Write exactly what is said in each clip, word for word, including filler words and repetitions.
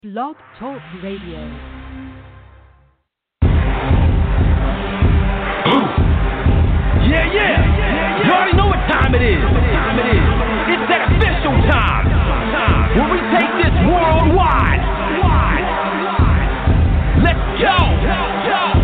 Blog Talk Radio. Yeah, yeah. You already know what time it is. Time it is. It's that official time. Time. When we take this worldwide. Let's go.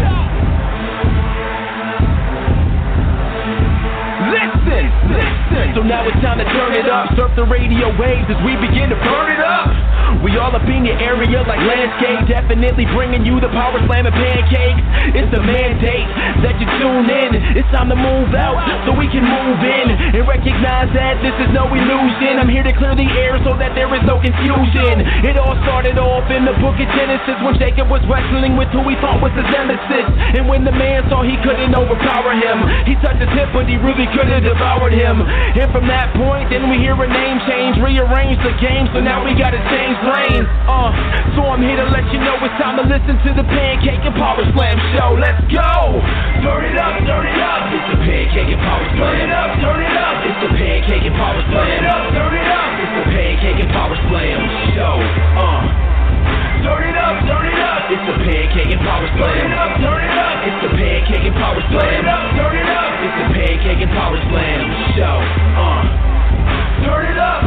Listen, listen. So now it's time to turn it up. Surf the radio waves as we begin to burn it up. We all up in your area like landscape. Definitely bringing you the power slam and pancakes. It's the mandate that you tune in. It's time to move out so we can move in and recognize that this is no illusion. I'm here to clear the air so that there is no confusion. It all started off in the book of Genesis when Jacob was wrestling with who he thought was his nemesis. And when the man saw he couldn't overpower him, he touched his hip but he really could have devoured him. And from that point then we hear a name change, rearrange the game, so now we gotta change lanes. Uh, so I'm here to let you know it's time to listen to the Pancake and Power Slam show. Let's go! Turn it up, turn it up. It's the Pancake and Power Slam. Turn it up, turn it up. It's the Pancake and Power Slam. Turn it up, turn it up. It's the Pancake and Power Slam show. Uh, turn it up, turn it up. It's the Pancake and Power Slam. Turn it up, turn it up. It's the Pancake and Power Slam. Turn it up, turn it up. It's the Pancake and Power Slam show. Uh, turn it up.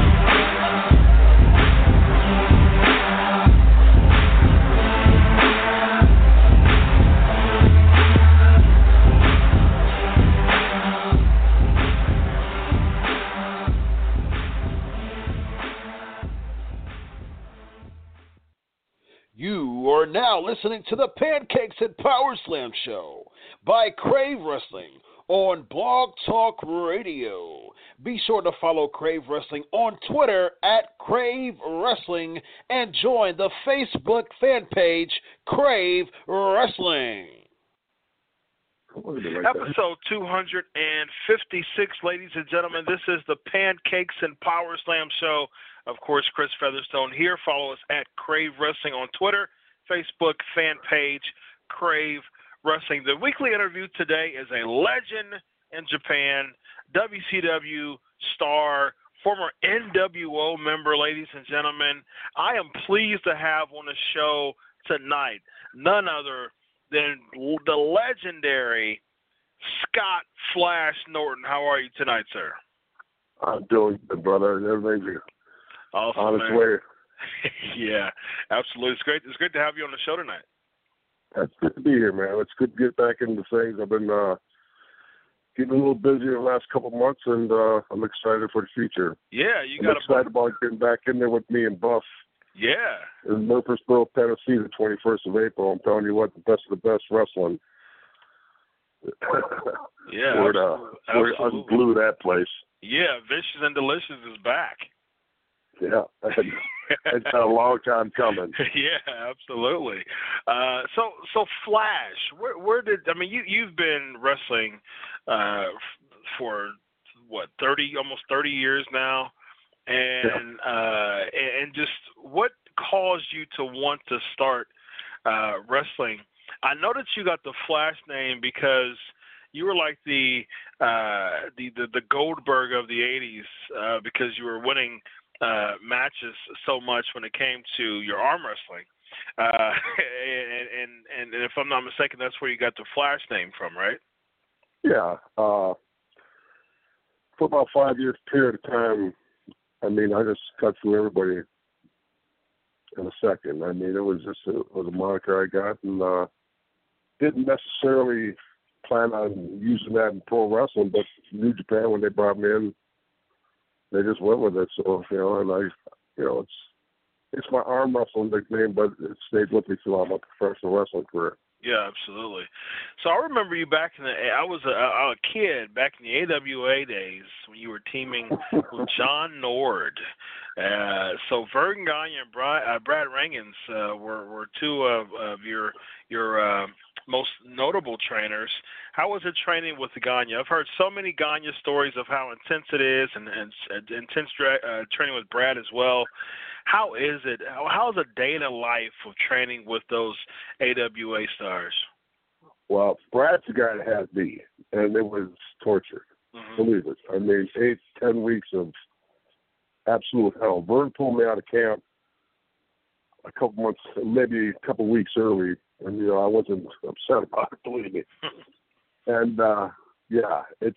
You are now listening to the Pancakes and Power Slam show by Crave Wrestling on Blog Talk Radio. Be sure to follow Crave Wrestling on Twitter at Crave Wrestling and join the Facebook fan page Crave Wrestling. Episode two hundred fifty-six, ladies and gentlemen. This is the Pancakes and Power Slam show. Of course, Chris Featherstone here. Follow us at Crave Wrestling on Twitter, Facebook fan page, Crave Wrestling. The weekly interview today is a legend in Japan, W C W star, former N W O member, ladies and gentlemen. I am pleased to have on the show tonight none other than the legendary Scott Flash Norton. How are you tonight, sir? I'm doing good, brother. Everything's awesome, on its man. way. Yeah, absolutely. It's great. It's great to have you on the show tonight. It's good to be here, man. It's good to get back into things. I've been uh, getting a little busy the last couple of months, and uh, I'm excited for the future. Yeah, you I'm got excited about getting back in there with me and Buff. Yeah. In Murfreesboro, Tennessee, the twenty-first of April. I'm telling you what, the best of the best wrestling. Yeah, we're uh, we're unglue that place. Yeah, Vicious and Delicious is back. Yeah, it's been a long time coming. Yeah, absolutely. Uh, so, so Flash, where, where did I mean you? You've been wrestling uh, for what thirty, almost thirty years now, and yeah. uh, and just what caused you to want to start uh, wrestling? I know that you got the Flash name because you were like the uh, the, the the Goldberg of the eighties uh, because you were winning uh, matches so much when it came to your arm wrestling. Uh, and, and and if I'm not mistaken, that's where you got the Flash name from, right? Yeah. Uh, for about five years period of time, I mean, I just cut through everybody in a second. I mean, it was just a, it was a moniker I got, and uh, didn't necessarily plan on using that in pro wrestling, but New Japan, when they brought me in, they just went with it. So, you know, and I, you know, it's it's my arm wrestling nickname, but it stayed with me throughout my professional wrestling career. Yeah, absolutely. So I remember you back in the, I was a, a kid back in the A W A days when you were teaming with John Nord. Uh, so Vern Gagne and Brad, uh, Brad Rangans uh, were, were two of, of your your uh, most notable trainers. How was it training with Gagne? I've heard so many Gagne stories of how intense it is, and, and, and intense uh, training with Brad as well. How is it? How, how's a day in the life of training with those A W A stars? Well, Brad's the guy that had me, and it was torture. Mm-hmm. Believe it. I mean, eight, ten weeks of absolute hell. Vern pulled me out of camp couple months, maybe a couple weeks early, and you know I wasn't upset about it, believe me. And uh, yeah, it's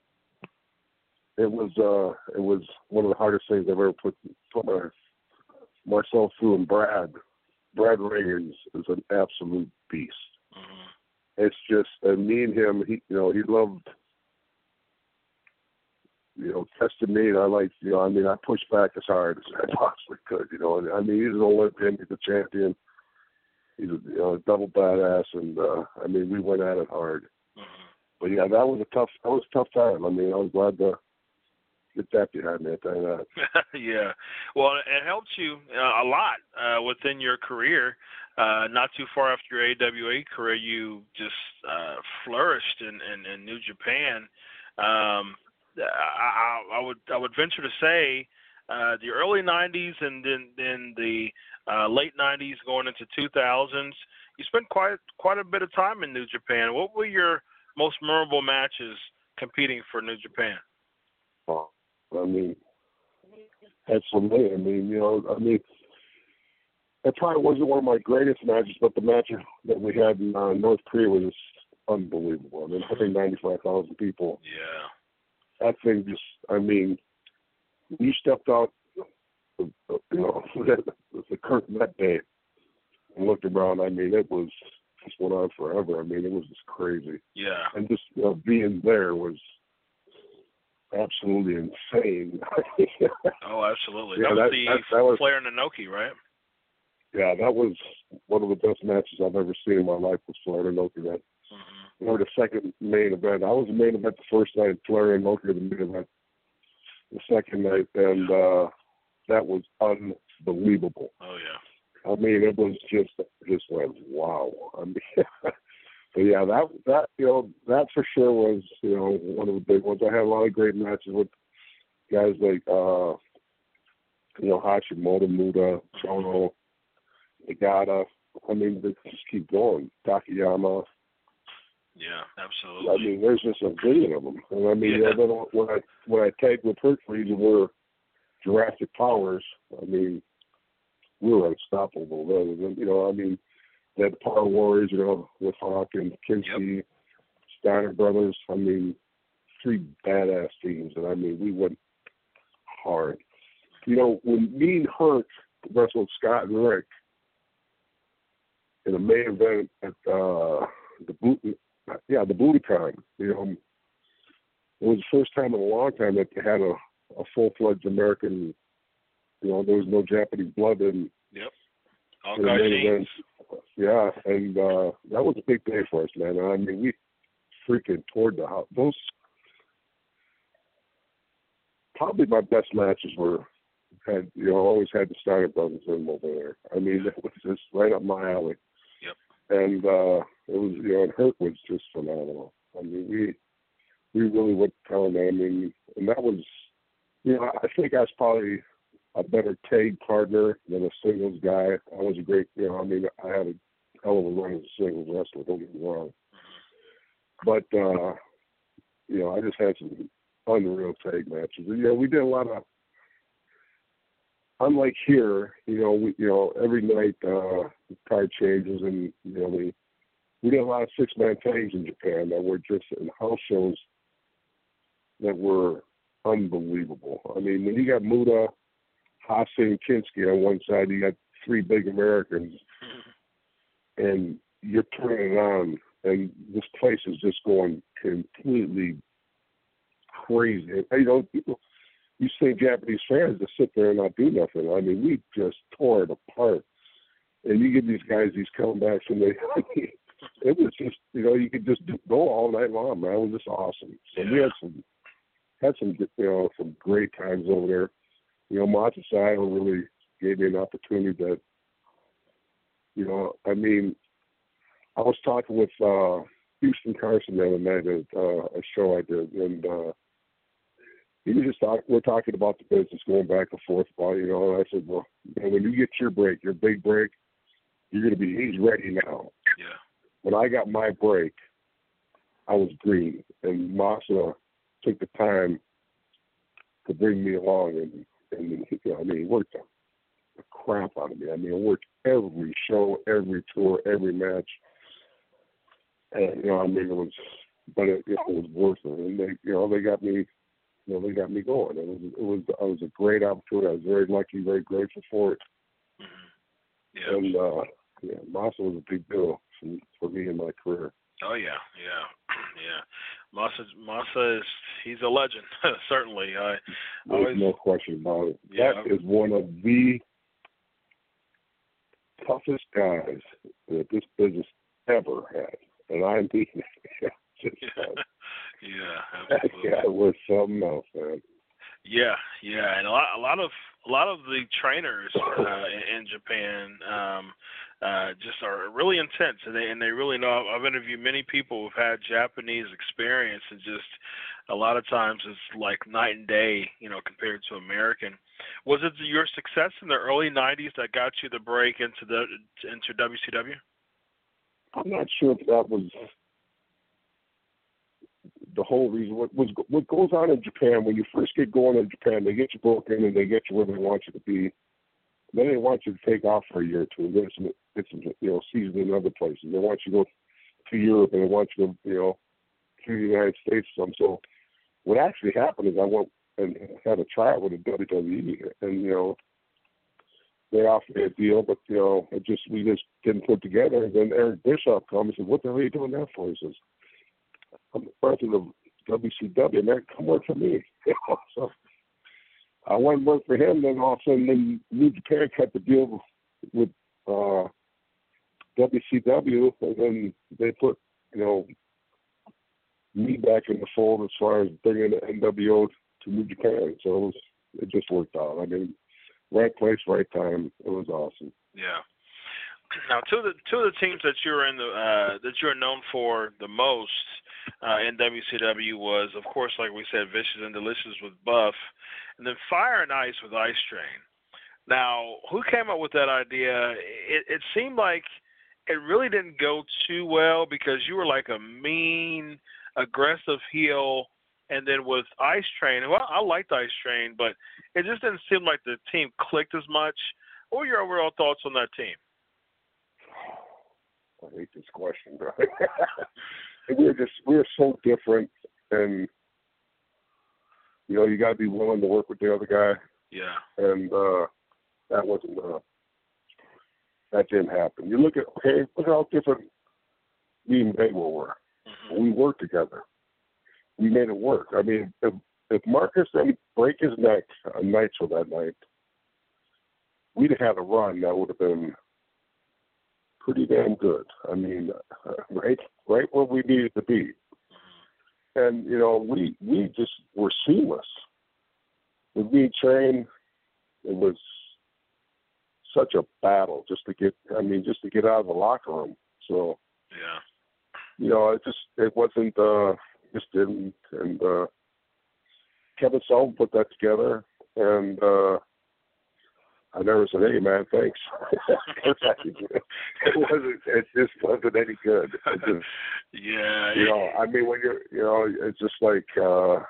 it was uh, it was one of the hardest things I've ever put put my, myself through. And Brad, Brad Reagan is an absolute beast. Mm-hmm. It's just uh, me and him. He, you know, he loved. You know, tested me, and I like, you know, I mean, I pushed back as hard as I possibly could, you know. And, I mean, he's an Olympian, he's a champion, he's a, you know, a double badass, and, uh, I mean, we went at it hard. Mm-hmm. But, yeah, that was a tough, that was a tough time. I mean, I was glad to get that behind me, I tell you that. Yeah. Well, it helped you uh, a lot uh, within your career. Uh, not too far after your A W A career, you just uh, flourished in, in, in New Japan. Um I, I would I would venture to say uh, the early nineties and then then the uh, late nineties going into two thousands. You spent quite quite a bit of time in New Japan. What were your most memorable matches competing for New Japan? Oh, I mean, that's for me. I mean, you know, I mean, it probably wasn't one of my greatest matches, but the match that we had in uh, North Korea was unbelievable. I mean, I think ninety-five thousand people. Yeah. That thing just, I mean, you stepped out, you know, the curtain that day and looked around. I mean, it was just went on forever. I mean, it was just crazy. Yeah. And just you know, being there was absolutely insane. Oh, absolutely. Yeah, that was that, the that, that was, Flair and Inoki, right? Yeah, that was one of the best matches I've ever seen in my life was Flair and Inoki. That. Mm-hmm. Or the second main event. I was the main event the first night, Flair and Inoki the main event the second night, and uh, that was unbelievable. Oh yeah. I mean, it was just just like wow. I mean, but yeah, that that you know that for sure was you know one of the big ones. I had a lot of great matches with guys like uh, you know Hashimoto, Muda, Chono, Nagata. I mean, they just keep going. Takayama. Yeah, absolutely. I mean, there's just a billion of them. And I mean, yeah. you know, when I when I tagged with Hercules and we're Jurassic Powers, I mean, we were unstoppable. Then, you know, I mean, they had the Power Warriors, you know, with Hawk and Kinski, yep. Steiner Brothers. I mean, three badass teams, and I mean, we went hard. You know, when me and Herc wrestled Scott and Rick in a main event at uh, the boot. Yeah, the Budokan. You know, it was the first time in a long time that they had a, a full-fledged American. You know, there was no Japanese blood in. Yep. All in the main event. Yeah, and uh, that was a big day for us, man. I mean, we freaking toured the house. Those probably my best matches were had. You know, always had the Steiner Brothers in over there. I mean, it was just right up my alley. Yep. And uh, it was, you know, and Herc was just phenomenal. I mean, we we really went down there. I mean, and that was, you know, I think I was probably a better tag partner than a singles guy. I was a great, you know, I mean, I had a hell of a run as a singles wrestler, don't get me wrong. But, uh, you know, I just had some unreal tag matches. And, you know, we did a lot of, unlike here, you know, we, you know, every night uh, the card changes, and you know, we we did a lot of six-man tags in Japan that were just in house shows that were unbelievable. I mean, when you got Muda, Hase, and Kinski on one side, you got three big Americans, and you're turning it on, and this place is just going completely crazy. You know, people. You see Japanese fans just sit there and not do nothing. I mean, we just tore it apart. And you give these guys these comebacks, and they, I mean, it was just, you know, you could just do, go all night long, man. It was just awesome. So yeah. we had some, had some, you know, some great times over there. You know, Matsusai really gave me an opportunity that, you know, I mean, I was talking with uh, Houston Carson the other night at uh, a show I did, and uh, he was just talking, we're talking about the business, going back and forth about, you know, and I said, well, you know, when you get your break, your big break, you're going to be, he's ready now. Yeah. When I got my break, I was green, and Masa took the time to bring me along, and, and you know, I mean, he worked on. the crap out of me. I mean, I worked every show, every tour, every match. And, you know, I mean, it was, but it, you know, it was worth it. And they, you know, they got me, you know, they got me going. It was, it was, it was a great opportunity. I was very lucky, very grateful for it. Mm-hmm. Yeah. And, uh, yeah, Massa was a big deal for, for me in my career. Oh yeah, yeah, yeah. Massa, Massa is he's a legend, certainly. I There's always, no question about it. Yeah. That is one of the toughest guys that this business ever had, and I mean, just yeah, uh, yeah, that absolutely. guy was something else, man. Yeah, yeah, and a lot, a lot of, a lot of the trainers uh, in, in Japan um, uh, just are really intense, and they and they really know. I've interviewed many people who've had Japanese experience, and just a lot of times it's like night and day, you know, compared to American. Was it your success in the early nineties that got you the break into the into W C W? I'm not sure if that was the whole reason. What was what goes on in Japan when you first get going in Japan, they get you broken and they get you where they want you to be. Then they want you to take off for a year or two, get some, get some, you know, season in other places. They want you to go to Europe and they want you to, you know, to the United States. Some. So what actually happened is I went and had a tryout with the W W E, and you know, they offered me a deal, but you know, it just we just didn't put together. And then Eric Bischoff comes and said, "What the hell are you doing that for?" He says, "I'm the president of W C W, man. Come work for me." You know, so I went and worked for him. Then all of a sudden, then New Japan cut the deal with uh, W C W, and then they put, you know, me back in the fold as far as bringing the N W O to New Japan. So it was, it just worked out. I mean, right place, right time. It was awesome. Yeah. Now, two of the two of the teams that you're in the uh, that you're known for the most uh, in W C W was, of course, like we said, Vicious and Delicious with Buff, and then Fire and Ice with Ice Train. Now, who came up with that idea? It, it seemed like it really didn't go too well because you were like a mean, aggressive heel, and then with Ice Train, well, I liked Ice Train, but it just didn't seem like the team clicked as much. What were your overall thoughts on that team? I hate this question, bro. we're just we're so different, and you know you got to be willing to work with the other guy. Yeah. And uh, that wasn't uh, that didn't happen. You look at okay, look how different me and Bagwell were. Mm-hmm. We worked together. We made it work. I mean, if, if Marcus didn't break his neck on Nitro that night, we'd have had a run that would have been pretty damn good. I mean, uh, right, right where we needed to be. And you know, we we just were seamless. With me Train, it was such a battle just to get. I mean, just to get out of the locker room. So, yeah, you know, it just it wasn't. Uh, just didn't. And uh, Kevin Sullivan put that together, and. Uh, I never said, "Hey, man, thanks." it wasn't. It just wasn't any good. It just, yeah. You know, I mean, when you're, you know, it's just like uh,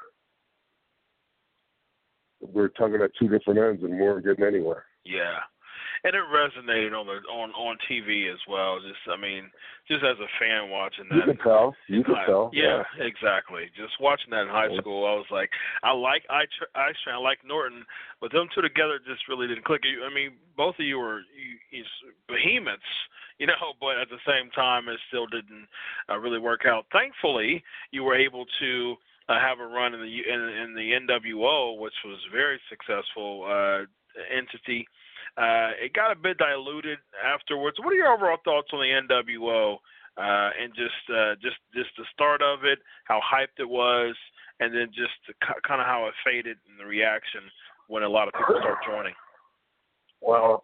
we're tugging at two different ends and we weren't getting anywhere. Yeah. And it resonated on the on, on T V as well. Just I mean, just as a fan watching that. You can tell. You can high, tell. Yeah, yeah, exactly. Just watching that in high school, I was like, I like Ice Train, I like Norton, but them two together just really didn't click. I mean, both of you were you, you behemoths, you know, but at the same time, it still didn't uh, really work out. Thankfully, you were able to uh, have a run in the in, in the N W O, which was very successful uh, entity. Uh, it got a bit diluted afterwards. What are your overall thoughts on the N W O uh, and just uh, just just the start of it, how hyped it was, and then just kind of how it faded and the reaction when a lot of people start joining? Well,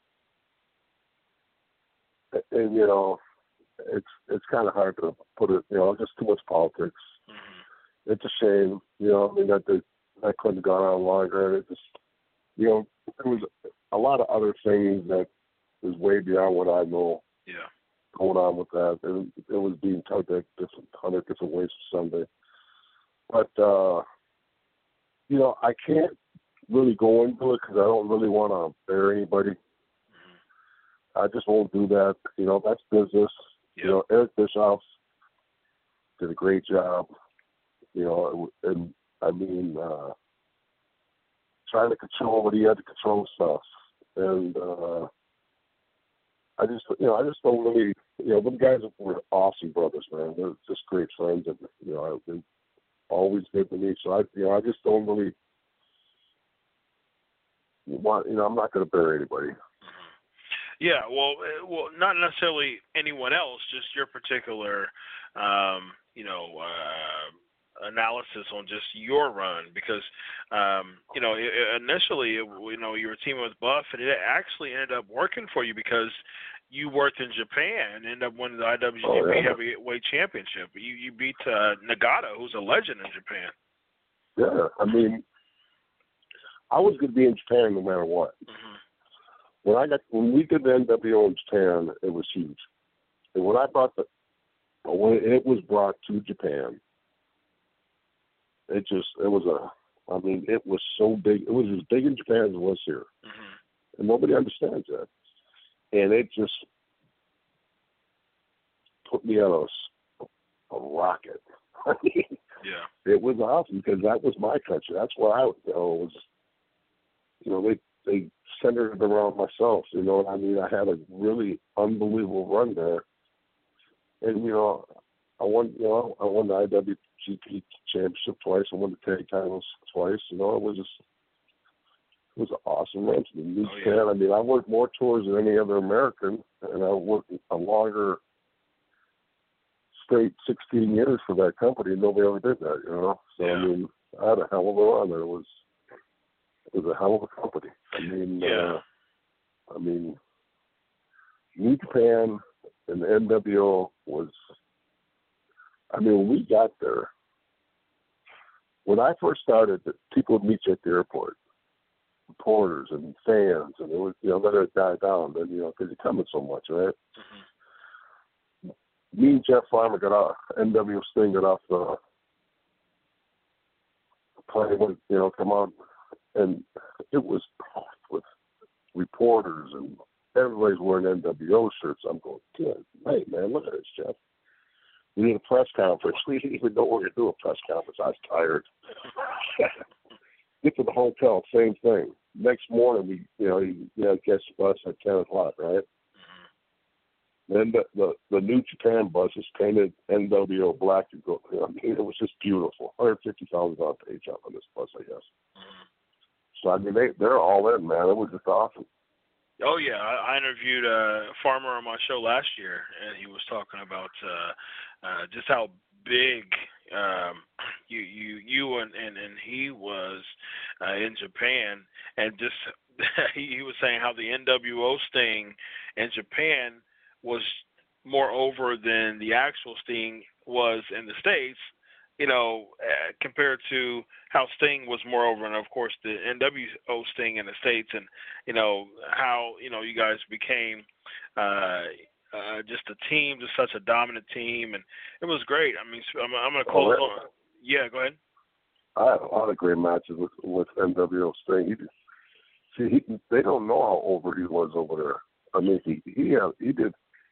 and, you know, it's it's kind of hard to put it. You know, just too much politics. Mm-hmm. It's a shame. You know, I mean that they, that couldn't have gone on longer. It just, you know, there was a lot of other things that was way beyond what I know. Yeah. Going on with that, it, it was being tugged at different hundred different ways for Sunday. But uh, you know, I can't really go into it because I don't really want to bear anybody. Mm-hmm. I just won't do that. You know, that's business. Yep. You know, Eric Bischoff did a great job. You know, and I mean, uh, trying to control what he had to control stuff. And uh, I just, you know, I just don't really, you know, them guys were awesome brothers, man. They're just great friends, and you know, they're always good to me. So I, you know, I just don't really want, you know, I'm not going to bury anybody. Yeah, well, well, not necessarily anyone else, just your particular, um, you know, uh, analysis on just your run, because, um, you know, initially, you know, you were teaming with Buff, and it actually ended up working for you because you worked in Japan and ended up winning the I W G P oh, yeah. Heavyweight Championship. You you beat uh, Nagata, who's a legend in Japan. Yeah, I mean, I was going to be in Japan no matter what. Mm-hmm. When I got when we did the N W O in Japan, it was huge. And when I brought the when it was brought to Japan, it just it was a I mean it was so big. It was as big in Japan as it was here, mm-hmm. and nobody understands that. And it just put me on a, a rocket. I mean, yeah, it was awesome because that was my country. That's where I you know, was. You know they. They centered it around myself, you know what I mean? I had a really unbelievable run there. And, you know, I won, you know, I won the I W G P championship twice. I won the tag titles twice. You know, it was just, it was an awesome run to New Japan. Oh, yeah. I mean, I worked more tours than any other American, and I worked a longer straight sixteen years for that company, and nobody ever did that, you know? So, yeah. I mean, I had a hell of a run, and it was, it was a hell of a company. I mean, yeah. uh, I mean, New Japan and the N W O was, I mean, when we got there, when I first started, people would meet you at the airport, reporters and fans, and it was, you know, let it die down, then, you know, because you're coming so much, right? Mm-hmm. Me and Jeff Farmer got off, N W O Sting got off the plane, when, you know, come on. And it was packed with reporters, and everybody's wearing N W O shirts. I'm going, good night, man. Look at this, Jeff. We need a press conference. We didn't even know we were going to do a press conference. I was tired. Get to the hotel, same thing. Next morning, we, you know, you, you know, catch the bus at ten o'clock, right? Mm-hmm. Then the, the the New Japan bus is painted N W O black and gold. I mean, it was just beautiful. one hundred fifty thousand dollars page up on this bus, I guess. Mm-hmm. So, I mean, they, they're all in, man. It was just awesome. Oh, yeah. I, I interviewed a farmer on my show last year, and he was talking about uh, uh, just how big um, you you you and, and, and he was uh, in Japan, and just he was saying how the N W O Sting in Japan was more over than the actual Sting was in the States, you know, uh, compared to how Sting was more over, and of course the N W O Sting in the States, and you know how you know you guys became uh, uh, just a team, just such a dominant team, and it was great. I mean, I'm, I'm going to close oh, on. Yeah, go ahead. I had a lot of great matches with with N W O Sting. He did, see, he, they don't know how over he was over there. I mean, he he had, he did.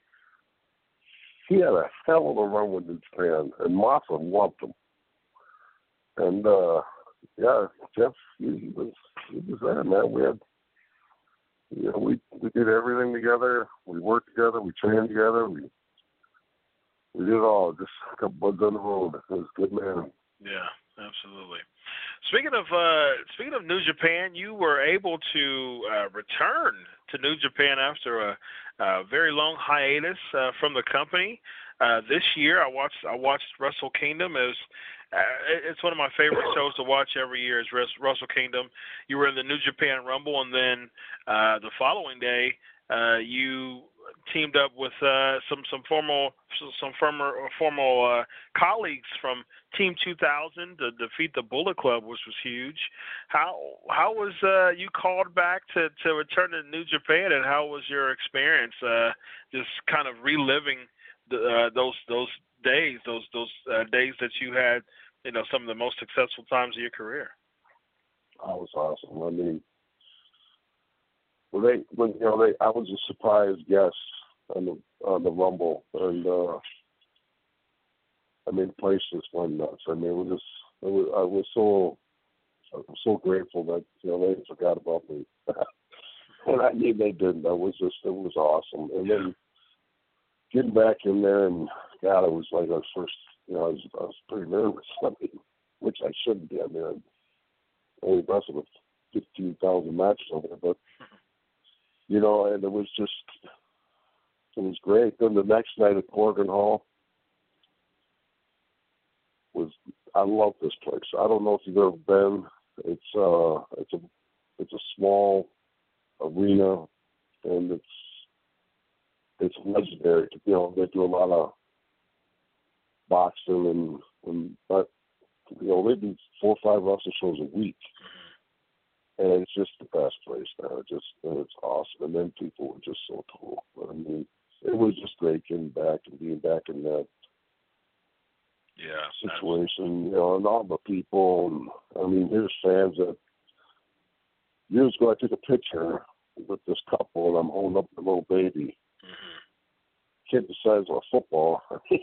He had a hell of a run with New Japan, and Massa loved him. And, uh, yeah, Jeff, he, he was he was there, man. We had, you know, we, we did everything together. We worked together. We trained together. We we did it all. Just a couple buds on the road. It was good, man. Yeah, absolutely. Speaking of uh, speaking of New Japan, you were able to uh, return to New Japan after a, a very long hiatus uh, from the company. Uh, this year, I watched I watched Wrestle Kingdom. It was, uh, it's one of my favorite shows to watch every year. Is Wrestle Kingdom. You were in the New Japan Rumble, and then uh, the following day, uh, you teamed up with uh, some some formal some former formal uh, colleagues from Team two thousand to defeat the Bullet Club, which was huge. How how was uh, you called back to, to return to New Japan, and how was your experience? Uh, just kind of reliving the, uh, those those days, those those uh, days that you had, you know, some of the most successful times of your career. I was awesome. I mean, when they, when you know, they, I was a surprise guest on the on the Rumble, and uh, I mean, the place just went nuts. I mean, it was just, it was, I was so, I was so grateful that you know they forgot about me, and I mean they didn't. I was just, it was awesome. And then getting back in there, and God, it was like our first. You know, I was, I was pretty nervous. I mean, which I shouldn't be. I mean, I'm only wrestled with fifteen thousand matches over there, but you know, and it was just, it was great. Then the next night at Corgan Hall was, I love this place. I don't know if you've ever been. It's uh, it's a, it's a small arena, and it's, it's legendary. You know, they do a lot of boxing and, and but you know, they do four or five wrestling shows a week. And it's just the best place now. It just, and it's awesome. And then people were just so cool. I mean, it was just great getting back and being back in that yeah, situation, you know, and all the people. And I mean, here's fans that years ago I took a picture with this couple, and I'm holding up the little baby. Mm-hmm. Kid the size of a football.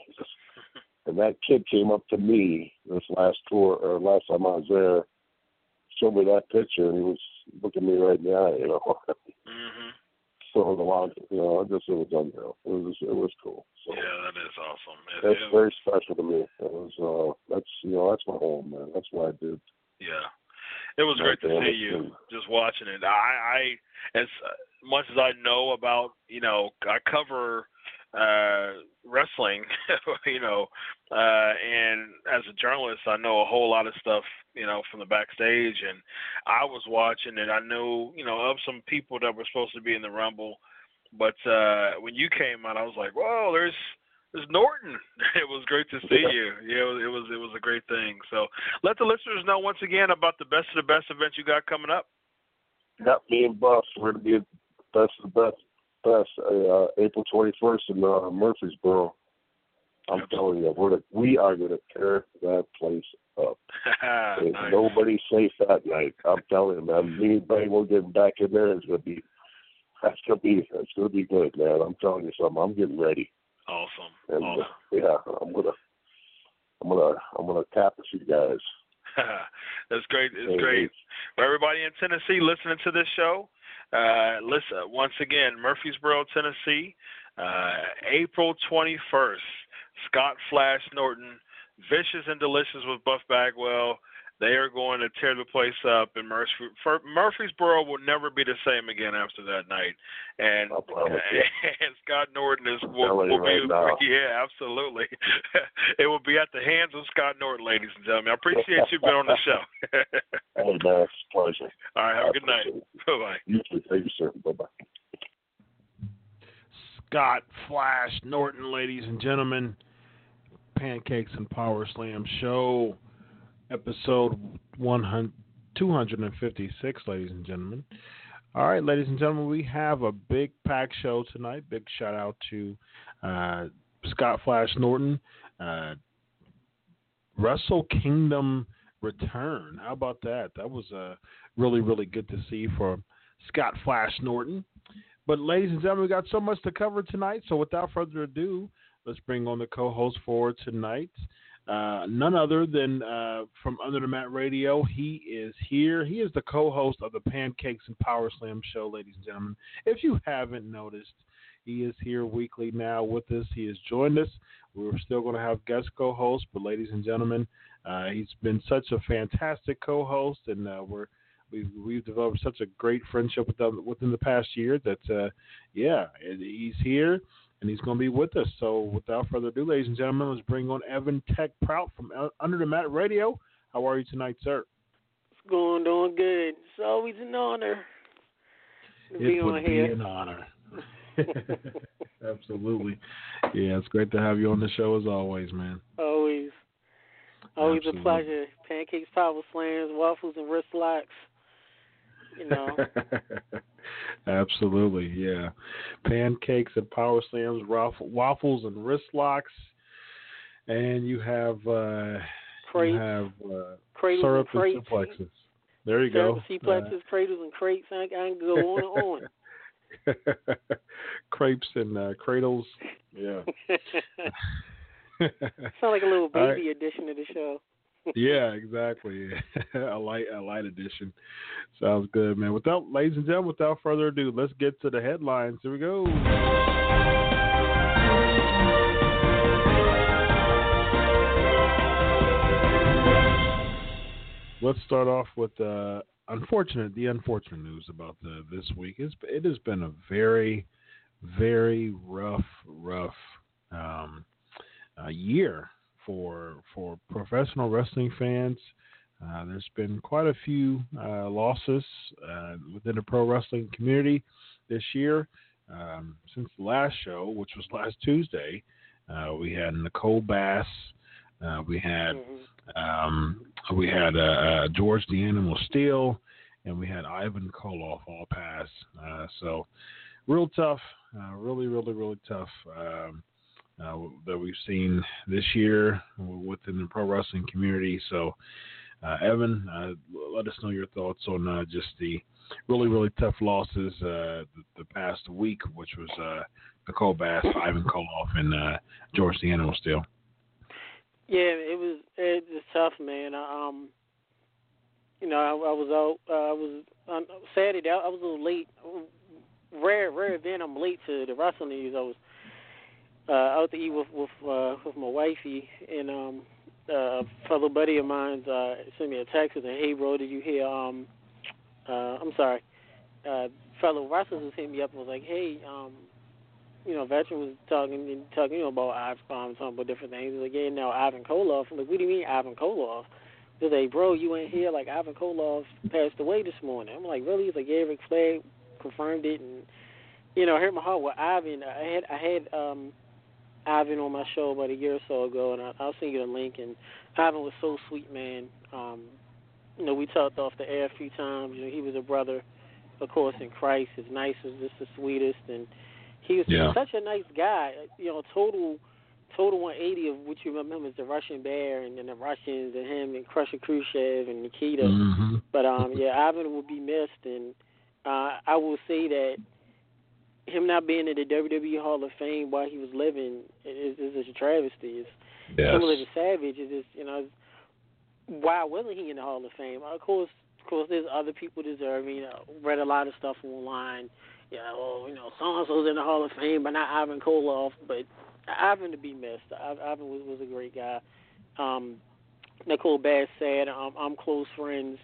And that kid came up to me this last tour, or last time I was there, showed me that picture, and he was looking me right in the eye, you know. Mm-hmm. So the lot, you know, I just, it was unreal. It was, it was cool. So, yeah, that is awesome. It, that's it, very special to me. It was, uh, that's, you know, that's my home, man. That's what I did. Yeah, it was great to see you. Just watching it, I, I, as much as I know about, you know, I cover uh, wrestling, you know, uh, and as a journalist, I know a whole lot of stuff, you know, from the backstage, and I was watching it. I knew, you know, of some people that were supposed to be in the Rumble, but uh, when you came out, I was like, whoa, there's there's Norton. It was great to see you. Yeah, it was, it was it was a great thing. So let the listeners know once again about the best of the best event you got coming up. Got me and Buff. We're going to be best of the best. Best, uh, April twenty-first in uh, Murfreesboro. I'm Absolutely. telling you, we're the, we are going to tear that place up. There's nice. Nobody safe that night. I'm telling you, man. Me and Buddy will get back in there. It's going to be, that's going to be, that's going to be good, man. I'm telling you something. I'm getting ready. Awesome. And, awesome. Uh, yeah, I'm gonna, I'm gonna, I'm gonna tap a few guys. That's great. It's and, great. For everybody in Tennessee listening to this show, Uh, listen, once again, Murfreesboro, Tennessee, uh, April twenty-first, Scott Flash Norton, Vicious and Delicious with Buff Bagwell. They are going to tear the place up, and Murfre- Murfreesboro will never be the same again after that night. And, and Scott Norton is will, will be, right yeah, absolutely. It will be at the hands of Scott Norton, ladies and gentlemen. I appreciate you being on the show. Hey, man, it's a pleasure. All right, have a good night. Bye bye. You too. Thank you, sir. Bye bye. Scott Flash Norton, ladies and gentlemen. Pancakes and Power Slam show. Episode one hundred, two hundred fifty-six, ladies and gentlemen. All right, ladies and gentlemen, we have a big packed show tonight. Big shout out to uh, Scott Flash Norton. Uh, Wrestle Kingdom return. How about that? That was uh, really, really good to see for Scott Flash Norton. But ladies and gentlemen, we got so much to cover tonight. So without further ado, let's bring on the co-host for tonight. Uh, none other than uh, from Under the Mat Radio. He is here. He is the co-host of the Pancakes and Power Slam show, ladies and gentlemen. If you haven't noticed, he is here weekly now with us. He has joined us. We're still going to have guest co-hosts, but ladies and gentlemen, uh, he's been such a fantastic co-host, and uh, we're we've we've developed such a great friendship with them within the past year that uh, yeah, he's here. And he's going to be with us. So without further ado, ladies and gentlemen, let's bring on Evan Tech Prout from Under the Mat Radio. How are you tonight, sir? It's going, doing good. It's always an honor to it be would on be here. an honor. Absolutely. Yeah, it's great to have you on the show as always, man. Always. Always Absolutely. a pleasure. Pancakes, power slams, waffles, and wrist locks. You know. Absolutely, yeah. Pancakes and power slams, waffles and wrist locks, and you have uh, you have uh, syrup and, and suplexes. There you Terrible go. C-plexes, Uh, cradles, and crates. I, I can go on and on. Crepes and uh, cradles. Yeah. Sound like a little All baby right. edition of the show. Yeah, exactly. a light, a light edition. Sounds good, man. Without, ladies and gentlemen, without further ado, let's get to the headlines. Here we go. Let's start off with uh, unfortunate, the unfortunate news about the this week. It's, it has been a very, very rough, rough um, uh, year for for professional wrestling fans. Uh, there's been quite a few uh, losses uh, within the pro wrestling community this year. Um, since the last show, which was last Tuesday, uh, we had Nicole Bass. Uh, we had um, we had uh, uh, George the Animal Steel, and we had Ivan Koloff all pass. Uh, so real tough, uh, really, really, really tough um, uh, that we've seen this year within the pro wrestling community. So, uh, Evan, uh, let us know your thoughts on uh, just the really, really tough losses uh, the, the past week, which was uh, Nicole Bass, Ivan Koloff, and uh, George the Animal Steel. Yeah, it was it was tough, man. I, um, you know, I, I was out. Uh, I was on Saturday. I, I was a little late. Rare, rare event. I'm late to the wrestling news. I was uh, out to eat with with, uh, with my wifey, and um, uh, a fellow buddy of mine uh, sent me a text and said, "Hey, bro, did you hear?" Um, uh, I'm sorry. Uh, fellow wrestlers was hitting me up and was like, "Hey, um." You know, Veteran was talking and talking, you know, about Ivan, talking about different things. He was like, yeah, now Ivan Koloff. I'm like, what do you mean Ivan Koloff? He's like, bro, you ain't here. Like, Ivan Koloff passed away this morning. I'm like, really? He's like, yeah, Ric Flair confirmed it. And, you know, I hurt my heart with Ivan. I had I had um, Ivan on my show about a year or so ago, and I, I'll send you the link. And Ivan was so sweet, man. Um, you know, we talked off the air a few times. You know, he was a brother, of course, in Christ. His nice was just the sweetest. And he was Yeah. such a nice guy, you know, total total one eighty of what you remember him as the Russian Bear and then the Russians and him and Crusher Khrushchev and Nikita. Mm-hmm. But, um, yeah, Ivan will be missed. And uh, I will say that him not being in the W W E Hall of Fame while he was living is, is, is a travesty. It's Yes. similar to Savage. It's just, you know, why wasn't he in the Hall of Fame? Of course, of course, there's other people deserving. You know, read a lot of stuff online. Yeah, well, you know, so-and-so's in the Hall of Fame, but not Ivan Koloff. But Ivan to be missed. Ivan was, was a great guy. Um, Nicole Bass said, um, I'm close friends.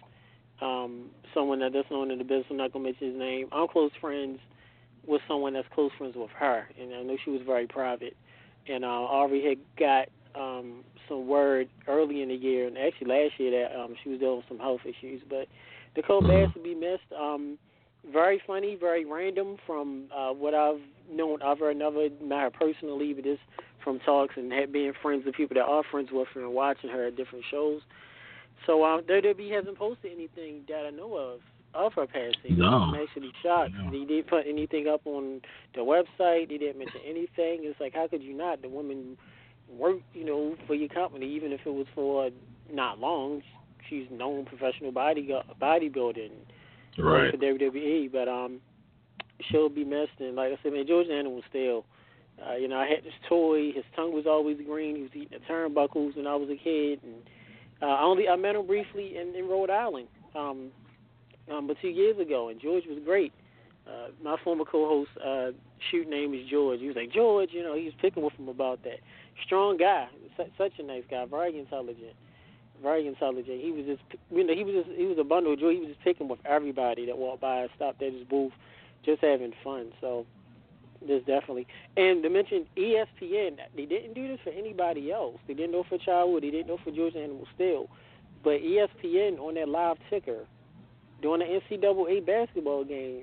Um, someone that that's known in the business, I'm not going to mention his name. I'm close friends with someone that's close friends with her. And I know she was very private. And uh, Aubrey had got um, some word early in the year, and actually last year, that um, she was dealing with some health issues. But Nicole Bass to be missed. Um, Very funny, very random from uh, what I've known of her. Never met her personally, but just from talks and had, being friends with people that are friends with her and watching her at different shows. So um, W W E hasn't posted anything that I know of of her passing. No. I'm actually shocked. No. They didn't put anything up on the website. They didn't mention anything. It's like, how could you not? The woman worked, you know, for your company, even if it was for not long. She's known professional body bodybuilding. Right. For W W E, but um, she'll be missed. And like I said, man, George the Animal Steel. Uh, you know, I had this toy. His tongue was always green. He was eating the turnbuckles when I was a kid. And uh, I only I met him briefly in, in Rhode Island, um, um, but two years ago, and George was great. Uh, my former co-host, uh, shoot name is George. He was like, George, you know, he was picking with him about that. Strong guy, such a nice guy, very intelligent. Very intelligent. He was just, you know, he was just, he was a bundle of joy. He was just picking with everybody that walked by and stopped at his booth, just having fun. So, there's definitely. And to mention E S P N, they didn't do this for anybody else. They didn't know for Childwood. They didn't know for George Animal Steel. But E S P N on their live ticker during the N C double A basketball game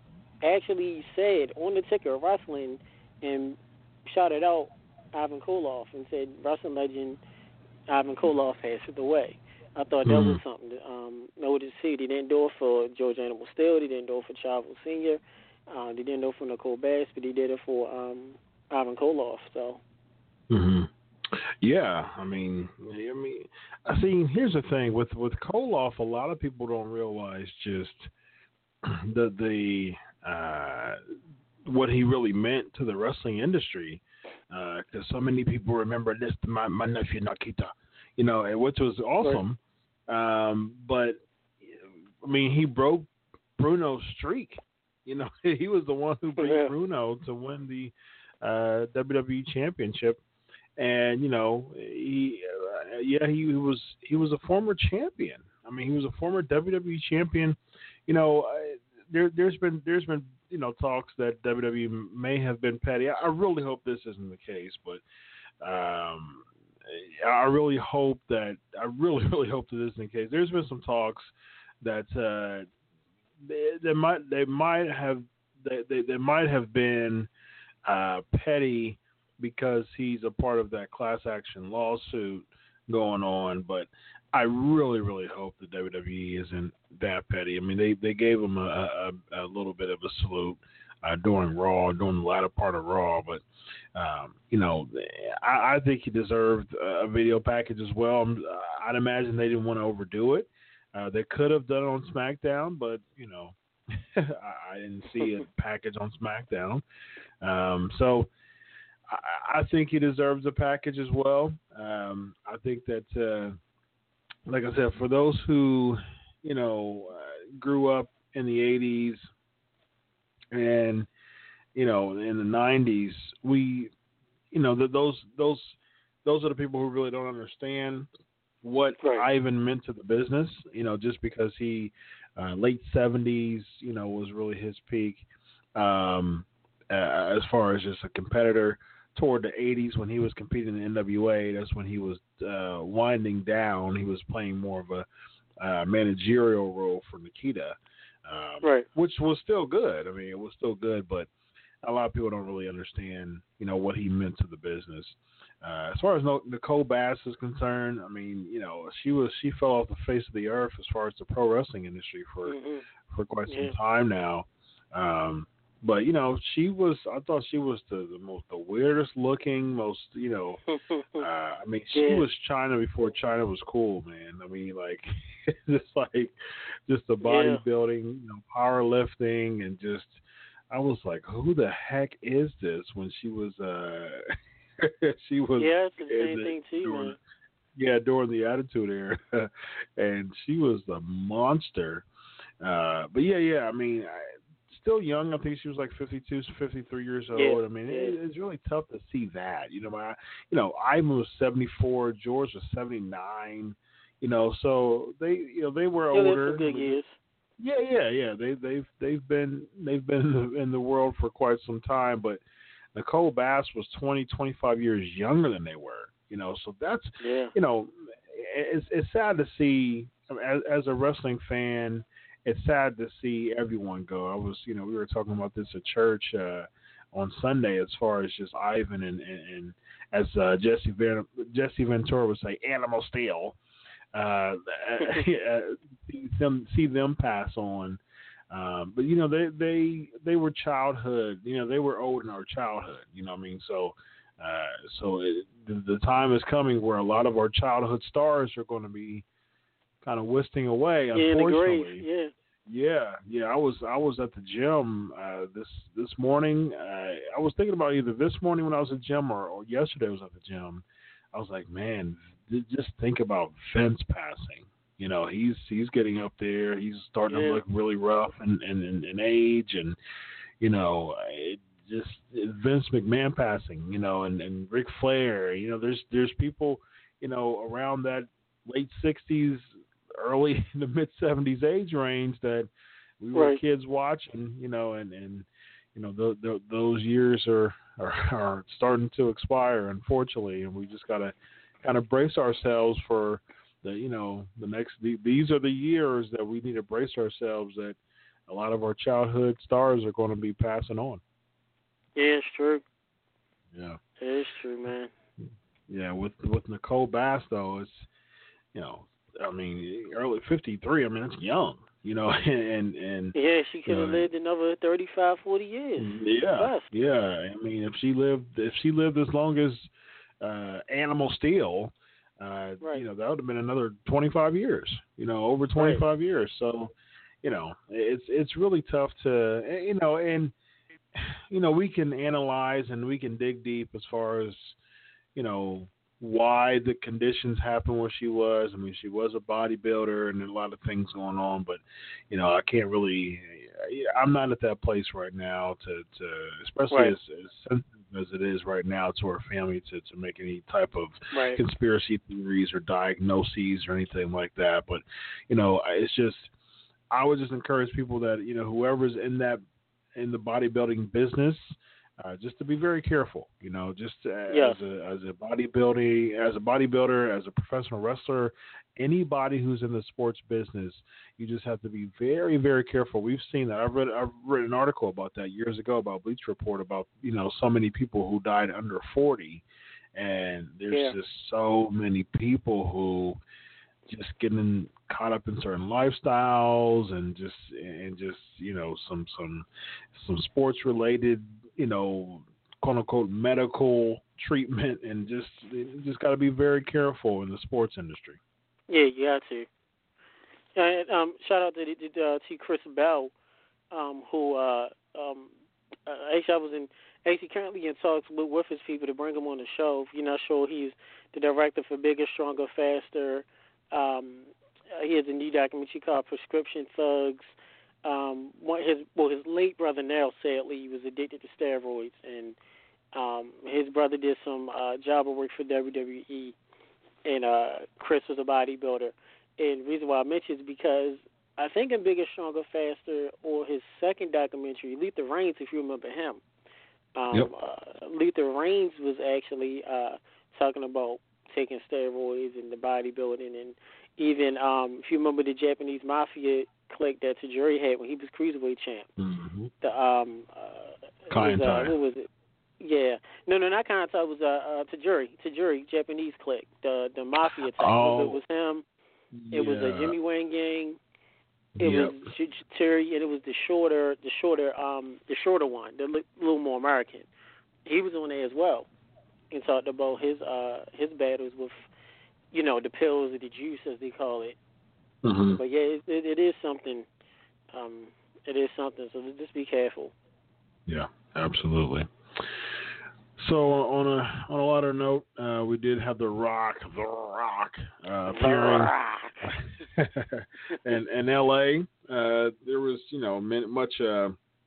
actually said on the ticker wrestling and shouted out Ivan Koloff and said wrestling legend Ivan Koloff passed away. I thought that mm-hmm. was something to um, know to see. They didn't do it for George Animal Steel. They didn't do it for Chavo Senior Uh, they didn't do it for Nicole Bass, but they did it for um, Ivan Koloff. So. Mm-hmm. Yeah, I mean, I mean, I see. Here's the thing with with Koloff. A lot of people don't realize just the the uh, what he really meant to the wrestling industry. Because uh, so many people remember this, my my nephew Nikita, you know, and which was awesome. Right. Um, but I mean, he broke Bruno's streak. You know, he was the one who beat yeah. Bruno to win the uh, W W E Championship. And you know, he uh, yeah he was he was a former champion. I mean, he was a former W W E champion. You know, uh, there there's been there's been you know talks that W W E may have been petty. I, I really hope this isn't the case, but um, I really hope that I really really hope that this isn't the case. There's been some talks that uh, they, they might they might have they they, they might have been uh, petty, because he's a part of that class action lawsuit going on. But I really, really hope the W W E isn't that petty. I mean, they, they gave him a, a, a little bit of a salute uh, during Raw, during the latter part of Raw. But, um, you know, I, I think he deserved a video package as well. I'd imagine they didn't want to overdo it. Uh, they could have done it on SmackDown, but, you know, I, I didn't see a package on SmackDown. Um, so, I think he deserves a package as well. Um, I think that, uh, like I said, for those who, you know, uh, grew up in the eighties and, you know, in the nineties, we, you know, the, those those those are the people who really don't understand what right. Ivan meant to the business. You know, just because he uh, late seventies, you know, was really his peak um, uh, as far as just a competitor. Toward the eighties, when he was competing in the N W A, that's when he was uh, winding down. He was playing more of a uh, managerial role for Nikita, um, right? Which was still good. I mean, it was still good, but a lot of people don't really understand, you know, what he meant to the business. Uh, as far as Nicole Bass is concerned, I mean, you know, she was she fell off the face of the earth as far as the pro wrestling industry for mm-hmm. for quite some yeah. time now. Um, But, you know, she was, I thought she was the, the most, the weirdest looking, most, you know, uh, I mean, she yeah. was China before China was cool, man. I mean, like, just like, just the bodybuilding, yeah. you know, powerlifting, and just, I was like, who the heck is this when she was, uh, she was. Yeah, it's the same the, thing too, during, man. Yeah, during the Attitude Era. And she was a monster. Uh, but yeah, yeah, I mean, I, still young. I think she was like fifty-two, fifty-three years old. Yeah, I mean, yeah. it, it's really tough to see that. You know, my, you know, Ivan was seventy-four, George was seventy-nine. You know, so they, you know, they were yeah, older. Good years. Yeah, yeah, yeah. They, they've, they've been, they've been in the, in the world for quite some time. But Nicole Bass was twenty, twenty-five years younger than they were. You know, so that's, yeah. you know, it's it's sad to see as, as a wrestling fan. It's sad to see everyone go. I was, you know, we were talking about this at church uh, on Sunday as far as just Ivan and, and, and as uh, Jesse Van, Jesse Ventura would say, Animal Steel. Uh, see them see them pass on, um, but you know they they they were childhood. You know they were old in our childhood. You know what I mean? So uh, so it, the, the time is coming where a lot of our childhood stars are going to be kind of wasting away, yeah, unfortunately. In the grave. Yeah. Yeah, yeah. I was I was at the gym uh, this this morning. Uh, I was thinking about either this morning when I was at the gym or, or yesterday I was at the gym. I was like, man, th- just think about Vince passing. You know, he's he's getting up there. He's starting yeah. to look really rough in, in, in, in age, and you know, it just Vince McMahon passing. You know, and, and Ric Flair. You know, there's there's people, you know, around that late sixties. Early in the mid seventies age range that we were right. kids watching, you know, and, and you know, the, the, those years are, are are starting to expire, unfortunately, and we just got to kind of brace ourselves for the, you know, the next, the, these are the years that we need to brace ourselves that a lot of our childhood stars are going to be passing on. Yeah, it's true. Yeah. It is true, man. Yeah, with, with Nicole Bass, though, it's, you know, I mean, early fifty-three, I mean, that's young, you know, and, and yeah, she could have you know, lived another thirty-five, forty years. Yeah, yeah. I mean, if she lived, if she lived as long as uh, Animal Steel, uh, right. you know, that would have been another twenty-five years, you know, over twenty-five right. years. So, you know, it's it's really tough to, you know, and, you know, we can analyze and we can dig deep as far as, you know, why the conditions happened where she was. I mean, she was a bodybuilder and a lot of things going on, but, you know, I can't really, I'm not at that place right now to, to especially right. as, as sensitive as it is right now to our family to, to make any type of right. conspiracy theories or diagnoses or anything like that. But, you know, it's just, I would just encourage people that, you know, whoever's in that, in the bodybuilding business, Uh, just to be very careful, you know, just as yes. a as a bodybuilding, as a bodybuilder, as a professional wrestler, anybody who's in the sports business, you just have to be very, very careful. We've seen that. I've read I've read an article about that years ago about Bleach Report about, you know, so many people who died under forty, and there's yeah. just so many people who just getting caught up in certain lifestyles and just and just you know some some some sports related, you know, quote unquote medical treatment, and just you just got to be very careful in the sports industry. Yeah, you got to. And um, shout out to to, uh, to Chris Bell, um, who uh, um, uh, actually I was in actually currently in talks with, with his people to bring him on the show. If you're not sure, he's the director for Bigger, Stronger, Faster. Um, he has a new documentary called Prescription Thugs. Um, one, his well, his late brother now, sadly, he was addicted to steroids, and um, his brother did some uh, job work for W W E, and uh, Chris was a bodybuilder. And the reason why I mention is because I think in Bigger, Stronger, Faster, or his second documentary, Luther Reigns, if you remember him, um, yep. uh, Luther Reigns was actually uh, talking about taking steroids and the bodybuilding, and even um, if you remember the Japanese mafia clique that Tajiri had when he was cruiserweight champ. Mm-hmm. The um, uh, Kaientai. Was, uh, what was it? Yeah, no, no, not Kaientai. It was uh, uh, Tajiri, Tajiri, Japanese clique, the the mafia type. Oh, it was him. Yeah. It was a Jimmy Wang Yang. It yep. was Terry, and it was the shorter, the shorter, um, the shorter one, the li- little more American. He was on there as well, and talked about his uh his battles with, you know, the pills or the juice as they call it. Mm-hmm. But yeah, it, it, it is something. Um, it is something. So just be careful. Yeah, absolutely. So on a on a lighter note, uh, we did have The Rock, The Rock, uh, appearing in, in L A. Uh, there was, you know, much uh,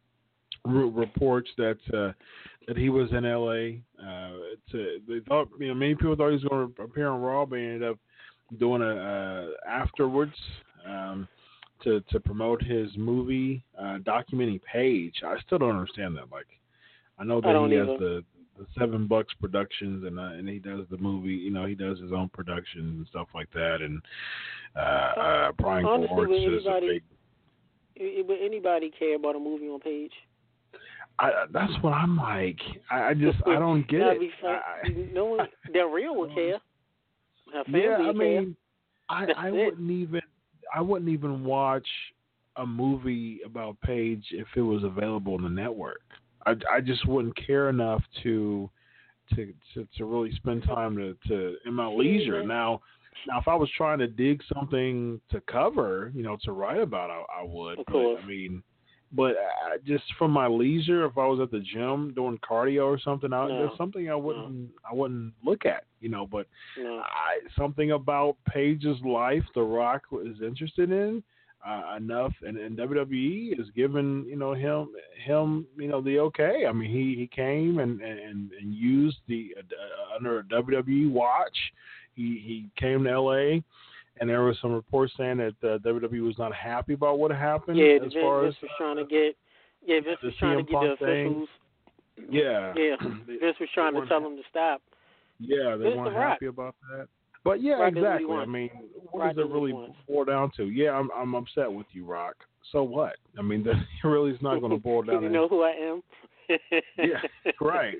reports that uh, that he was in L A. Uh, to, they thought, you know, many people thought he was going to appear on Raw, but he ended up doing a uh, afterwards um, to to promote his movie uh, documenting Paige. I still don't understand that. Like, I know that I he either. has the, the Seven Bucks Productions, and uh, and he does the movie. You know, he does his own productions and stuff like that. And uh, uh, Brian Honestly, Gortz would is a anybody, big. Would anybody care about a movie on Paige? I, that's what I'm like. I, I just I don't get it. Be fun. I, no one, Del Rio would care. Her family yeah, I would mean, I, That's I it. wouldn't even I wouldn't even watch a movie about Paige if it was available on the network. I, I just wouldn't care enough to to to, to really spend time to, to in my leisure. Now, now if I was trying to dig something to cover, you know, to write about, I, I would. Of but course. I mean, but uh, just from my leisure, if I was at the gym doing cardio or something, I, No. there's something I wouldn't No. I wouldn't look at, you know. But No. I, something about Paige's life, The Rock is interested in uh, enough, and, and W W E is giving, you know, him him you know the okay. I mean, he, he came and, and, and used the uh, under a W W E watch. He he came to L A. And there were some reports saying that uh, W W E was not happy about what happened. Yeah, as Vince, far Vince as was trying to get. Yeah, Vince the was trying to C M get the Punk thing. officials. Yeah, Yeah, They- Vince was trying they to tell weren't- them to stop. Yeah, they Vince weren't the Rock. happy about that. But yeah, Rock does what he exactly. I wants. mean, what Rock does does it what he really wants. boil down to? Yeah, I'm I'm upset with you, Rock. So what? I mean, that really is not going to boil down. You to know who I am. Yeah, right.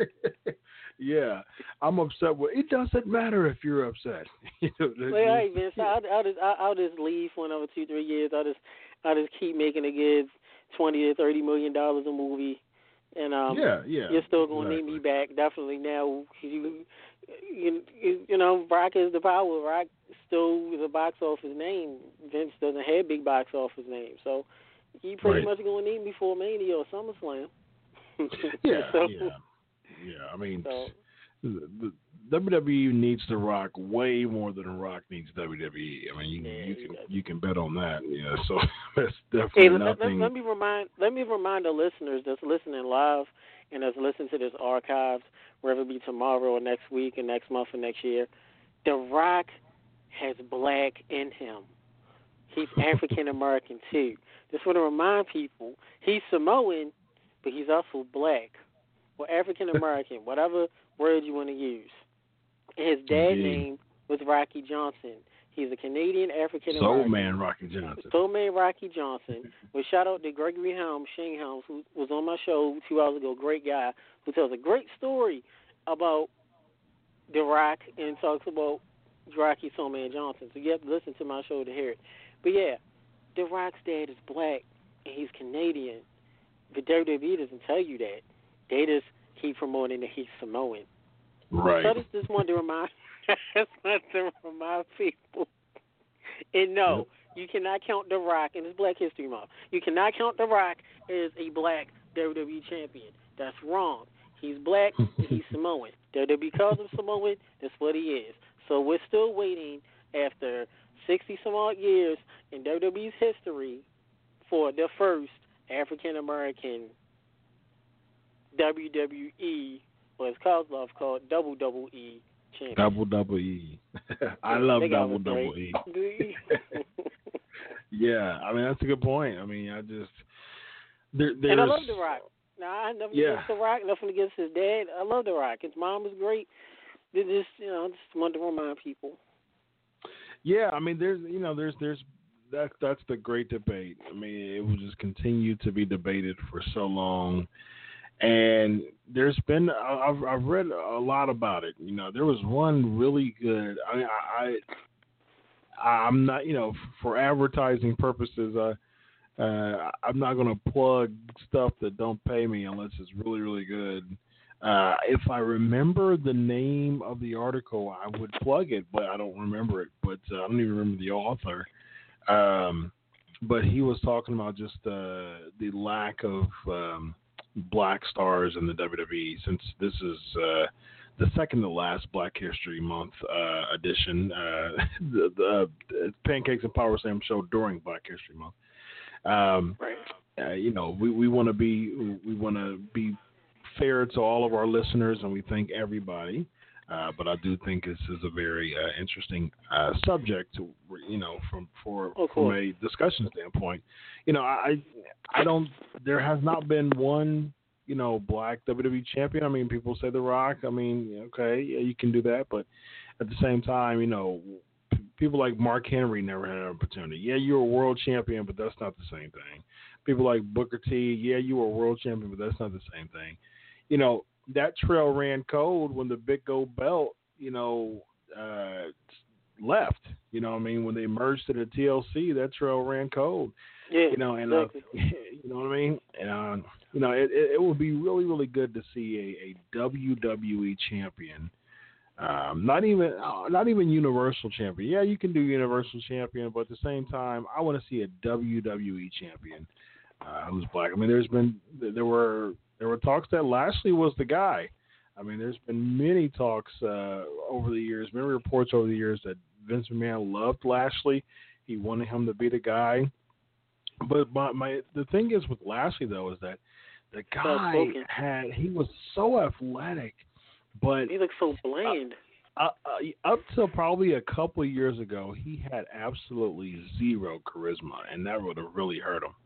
Yeah, I'm upset with. It doesn't matter if you're upset. You know, Well, hey, Vince, I'll, I'll just I'll, I'll just leave for another two three years. I'll just I'll just keep making a good twenty to thirty million dollars a movie, And um, yeah, yeah, you're still gonna exactly. need me back definitely now. You, you, you know, Rock is the power. Rock still is a box office name. Vince doesn't have big box office name, so you pretty Right. much gonna need me for Mania or SummerSlam. Yeah, so, yeah, yeah. I mean, so, the, the W W E needs The Rock way more than The Rock needs W W E. I mean, you, yeah, you can does. you can bet on that. Yeah, so that's definitely Hey, let, let, nothing. let me remind let me remind the listeners that's listening live and that's listening to this archives, whether it be tomorrow or next week and next month or next year. The Rock has black in him. He's African American too. Just want to remind people he's Samoan, but he's also black or African American, whatever word you want to use. His dad's Indeed. name was Rocky Johnson. He's a Canadian African Soul American. Man Rocky Johnson. Soul Man Rocky Johnson. Well, shout out to Gregory Helms, Shane Helms, who was on my show two hours ago. Great guy who tells a great story about The Rock and talks about Rocky Soul Man Johnson. So you have to listen to my show to hear it. But yeah, The Rock's dad is black and he's Canadian. But W W E doesn't tell you that. They just keep promoting that he's Samoan. Right. So I just, just wanted to remind, just wanted to remind people. And no, you cannot count The Rock, and it's Black History Month. You cannot count The Rock as a black W W E champion. That's wrong. He's black, and he's Samoan. W W E calls him Samoan, that's what he is. So we're still waiting after sixty some odd years in W W E's history for the first African American W W E, or as Kozlov called Double Double E champion. Double Double E. I love They got Double it Double right. E. Yeah, I mean that's a good point. I mean, I just there, there's. And I love The Rock. Now I never Yeah. against The Rock, nothing against his dad. I love The Rock. His mom was great. They just you know, just wanted to remind people. Yeah, I mean, there's you know, there's there's that's that's the great debate. I mean, it will just continue to be debated for so long, and there's been I've I've read a lot about it. You know, there was one really good. I mean, I, I I'm not you know for advertising purposes. I. Uh, I'm not going to plug stuff that don't pay me unless it's really, really good. Uh, if I remember the name of the article, I would plug it, but I don't remember it. But uh, I don't even remember the author. Um, but he was talking about just uh, the lack of um, black stars in the W W E, since this is uh, the second to last Black History Month uh, edition, uh, the, the uh, Pancakes and Power Slam show during Black History Month. Um, Right. uh, you know, we, we want to be we want to be fair to all of our listeners, and we thank everybody. Uh, but I do think this is a very uh, interesting uh, subject to you know from for Oh, cool. from a discussion standpoint. You know, I I don't there has not been one you know black W W E champion. I mean, people say The Rock. I mean, okay, yeah, you can do that, but at the same time, you know. People like Mark Henry never had an opportunity. Yeah, you were a world champion, but that's not the same thing. People like Booker T, yeah, you were a world champion, but that's not the same thing. You know, that trail ran cold when the Big Gold Belt, you know, uh, left. You know what I mean? When they merged to the T L C, that trail ran cold. Yeah, You know, and exactly. uh, you know what I mean? And, uh, you know, it, it, it would be really, really good to see a, a W W E champion. Um, not even uh, not even Universal Champion. Yeah, you can do Universal Champion, but at the same time, I want to see a W W E Champion uh, who's black. I mean, there's been there were there were talks that Lashley was the guy. I mean, there's been many talks uh, over the years, many reports over the years that Vince McMahon loved Lashley. He wanted him to be the guy. But my, my the thing is with Lashley though is that the guy had he was so athletic. But he looks so bland. Uh, uh, up till probably a couple of years ago, he had absolutely zero charisma, and that would have really hurt him.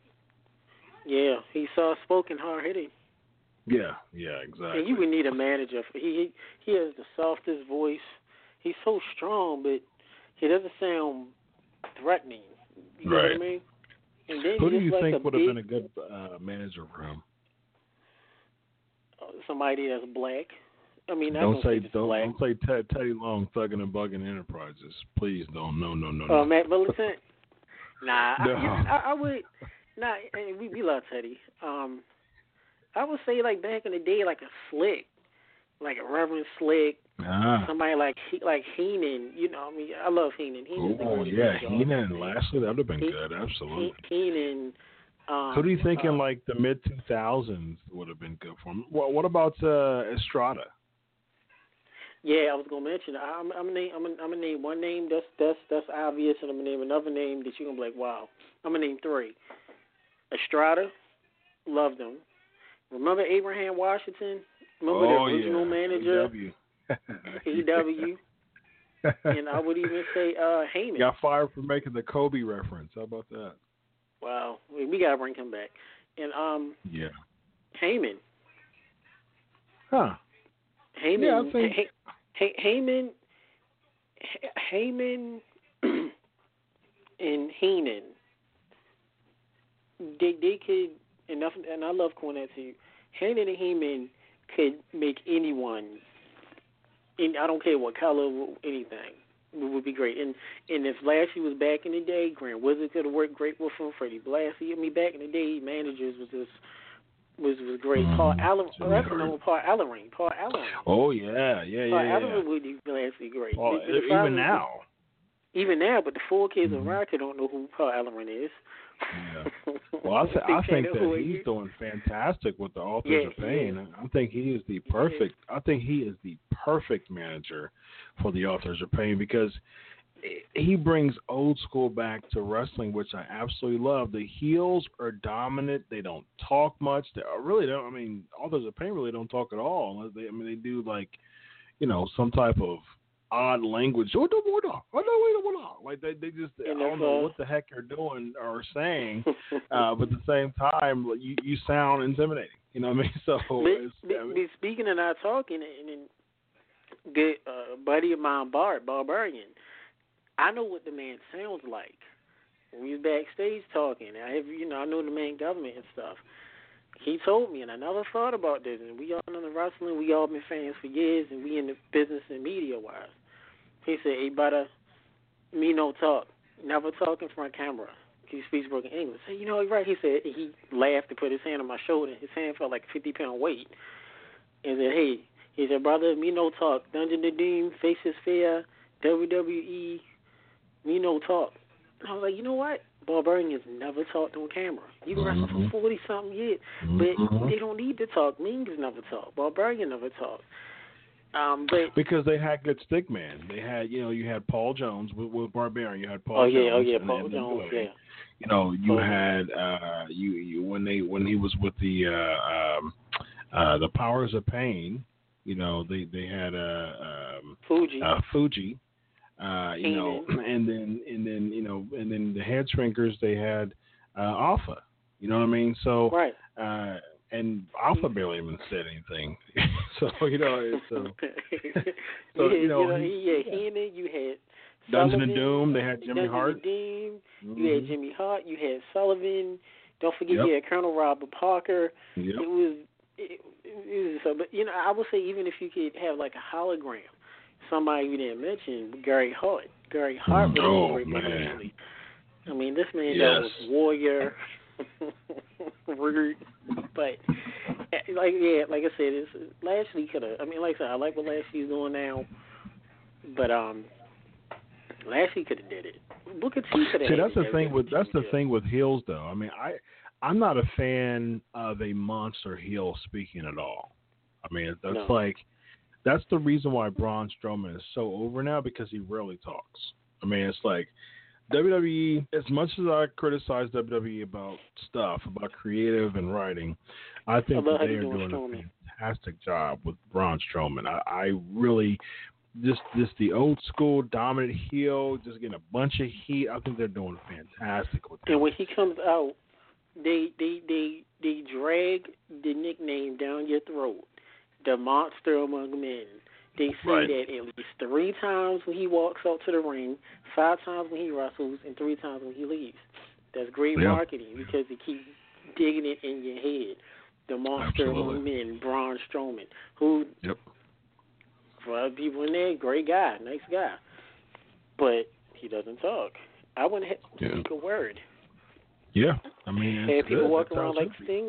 Yeah, he's soft-spoken, hard-hitting. Yeah, yeah, exactly. And you would need a manager. For, he he has the softest voice. He's so strong, but he doesn't sound threatening. You right. know what I mean? And then Who do you like think would big, have been a good uh, manager for him? Somebody that's black. I mean, I don't don't say think don't, black. don't say Ted, Teddy Long, Thuggin' and Buggin' Enterprises. Please don't. No, no, no, Oh, no. uh, Matt Millicent. Nah, No. I, I, I would. Nah, we we love Teddy. Um, I would say like back in the day, like a Slick, like a Reverend Slick, ah. somebody like like Heenan. You know, I mean, I love Heenan. Oh yeah, Heenan and Lashley, that would have been he, good. Absolutely. Heenan. Um, Who do you think uh, in like the mid two thousands would have been good for him? What, what about uh, Estrada? Yeah, I was gonna mention. I'm, I'm gonna name. I'm gonna, I'm gonna name one name that's that's that's obvious, and I'm gonna name another name that you're gonna be like, wow. I'm gonna name three. Estrada, loved him. Remember Abraham Washington? Remember oh, the original yeah. manager? A E W. A E W. And I would even say uh, Heyman. Got fired for making the Kobe reference. How about that? Wow, we gotta bring him back. And um, yeah, Heyman. Huh? Heyman. Yeah, I think. Hey, Heyman. Heyman and Heenan. They they could enough, and I love Cornette too. Heyman and Heyman could make anyone. And I don't care what color, anything. It would be great. And and if Lashley was back in the day, Grand Wizard could have worked great with him. Freddie Blassie. I mean, back in the day, managers was just was was great. Mm, Paul Allen. Oh, that's hard. another Paul Ellering. Paul Ellering. Oh yeah, yeah, Paul yeah. Ellering yeah. would be Blassie great. Paul, The- the even problem- now. Even now, but the four kids Mm-hmm. of Rocker don't know who Paul Ellering is. Yeah. Well, I, th- They I can't think know who that he he's is. doing fantastic with the Authors Yeah, of Pain. yeah. I think he is the perfect. I think he is the perfect manager for the Authors of Pain because he brings old school back to wrestling, which I absolutely love. The heels are dominant. They don't talk much. They really don't. I mean, Authors of Pain really don't talk at all. Unless they, I mean, they do like, you know, some type of odd language. Oh, no, no, no. Oh, no, wait, no, no. Like they, they just, I And don't if, know uh, what the heck they're doing or saying, uh, but at the same time, you you sound intimidating. You know what I mean? So, But, it's, but, I mean, but speaking of not talking, and, and good uh, buddy of mine, Bart Barbarian, I know what the man sounds like. When we was backstage talking, I have, you know, I know the man government and stuff. He told me, and I never thought about this. And we all in the wrestling, we all been fans for years, and we in the business and media wise. He said, "Hey, brother, me no talk, never talk in front of camera." He speaks broken English. I said, "You know, you're right." He said, he laughed and put his hand on my shoulder. His hand felt like a fifty pound weight. And said, "Hey," he said, "brother, me no talk. Dungeon of Doom, Faces Fair, W W E, me no talk." And I was like, you know what? Barbarian has never talked on camera. You can wrestle Mhm. for forty something years, but Mhm. they don't need to talk. Ming has never talked. Barbarian never talked. Um, but because they had good stick man. They had, you know, you had Paul Jones with, with Barbarian. You had Paul oh Jones. yeah, oh yeah, and- Paul and Jones, Louis. yeah. You know, you Paul had uh, you, you when they when he was with the uh, um, uh, the Powers of Pain. You know, they they had uh, um, Fuji. uh, Fuji. Uh, you know, and then and then you know, and then the Head Shrinkers. They had uh, Alpha. You know what I mean? So right. Uh, and Alpha barely even said anything. so you know, it's, uh, so yeah, you know, you, he, yeah, Heenan, you had Dungeon of Sullivan, Doom. They had Jimmy Dungeon Hart. of Doom. Mm-hmm. You had Jimmy Hart. You had Sullivan. Don't forget, Yep. you had Colonel Robert Parker. Yep. It was, it, it was so. But you know, I would say even if you could have like a hologram, somebody you didn't mention, Gary Hart. Gary Hart was Oh, great man. initially. I mean, this man Yes. that was Warrior, Root, but like yeah, like I said, it's Lashley could have. I mean, like I said, I like what Lashley's doing now, but um, Lashley could have did it. Booker T could have. See, that's the thing with that's the thing with heels, though. I mean, I I'm not a fan of a monster heel speaking at all. I mean, that's No. like that's the reason why Braun Strowman is so over now because he rarely talks. I mean, it's like W W E. As much as I criticize W W E about stuff, about creative and writing, I think I love that how they you're are doing doing Strowman. a fantastic job with Braun Strowman. I, I really. Just, just the old school dominant heel, just getting a bunch of heat. I think they're doing fantastic with him. And when he comes out, they they they they drag the nickname down your throat, the monster among men. They say Right. that at least three times when he walks out to the ring, five times when he wrestles, and three times when he leaves. That's great Yeah. marketing because they keep digging it in your head. The monster Absolutely. among men, Braun Strowman, who. Yep. For other people in there, great guy, nice guy. But he doesn't talk. I wouldn't have to Yeah. speak a word. Yeah, I mean, Had it's people good. walking That's how around it like should be. Sting.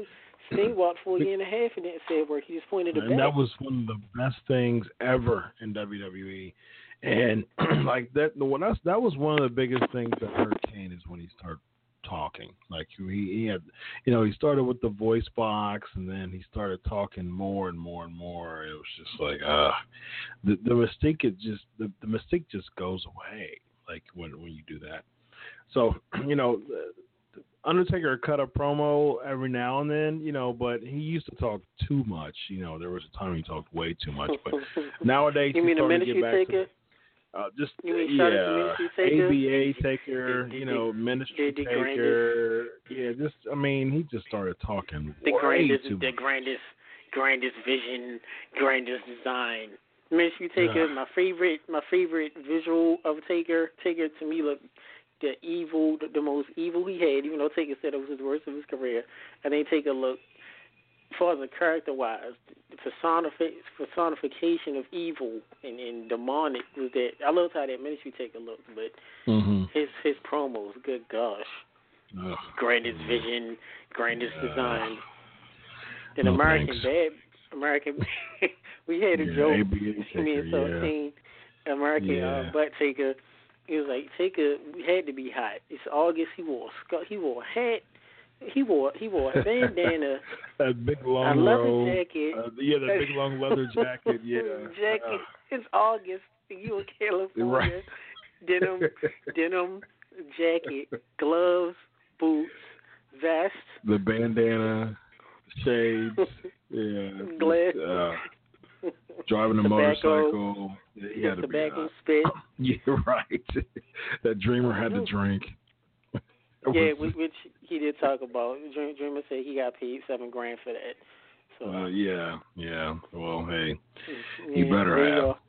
Sting walked for a year and a half and didn't say a word. He just pointed it and back. that was one of the best things ever in W W E. And like that, the one that's, that was one of the biggest things that hurt Kane is when he started talking. Like he, he had, you know, he started with the voice box, and then he started talking more and more and more. It was just like, uh, the the mystique it just the, the mystique just goes away. Like when when you do that. So you know, Undertaker cut a promo every now and then, you know, but he used to talk too much. You know, there was a time he talked way too much, but nowadays you he's mean the starting to get back Taker? to. Uh, just you mean yeah, Taker? A B A Taker, the, the, you know, the, Ministry the, the Taker. Yeah, just I mean, he just started talking the way grandest, too the much. grandest, grandest vision, grandest design. Ministry Taker, yeah. my favorite, my favorite visual of Taker. Taker to me looked the evil, the, the most evil he had. Even though Taker said it was his worst of his career, I think Taker looked, as far as the character-wise, the personifi- personification of evil and, and demonic was that. I loved how that Ministry Taker looked, but mm-hmm. his his promos, good gosh, Ugh. grandest vision, grandest uh, design. An no American thanks. Bad, American. we had a yeah, joke. A B A Taker, Me and Saltine, yeah. American yeah. uh, Butt Taker. He was like, Taker had to be hot. It's August. He wore a sc- he wore a hat. He wore he wore a bandana, that big long a leather robe. jacket. Uh, yeah, that big long leather jacket. Yeah, jacket. Uh, it's August. You in California? Right. Denim, denim jacket, gloves, boots, vest. The bandana, shades. Yeah. Glass. Uh, driving a tobacco, motorcycle. Yeah, he had to tobacco be, uh, spit. Yeah, right. That Dreamer had to drink. Yeah, which, which he did talk about. Dreamer said he got paid seven grand for that. So uh, yeah, yeah. Well, hey, yeah, he better have.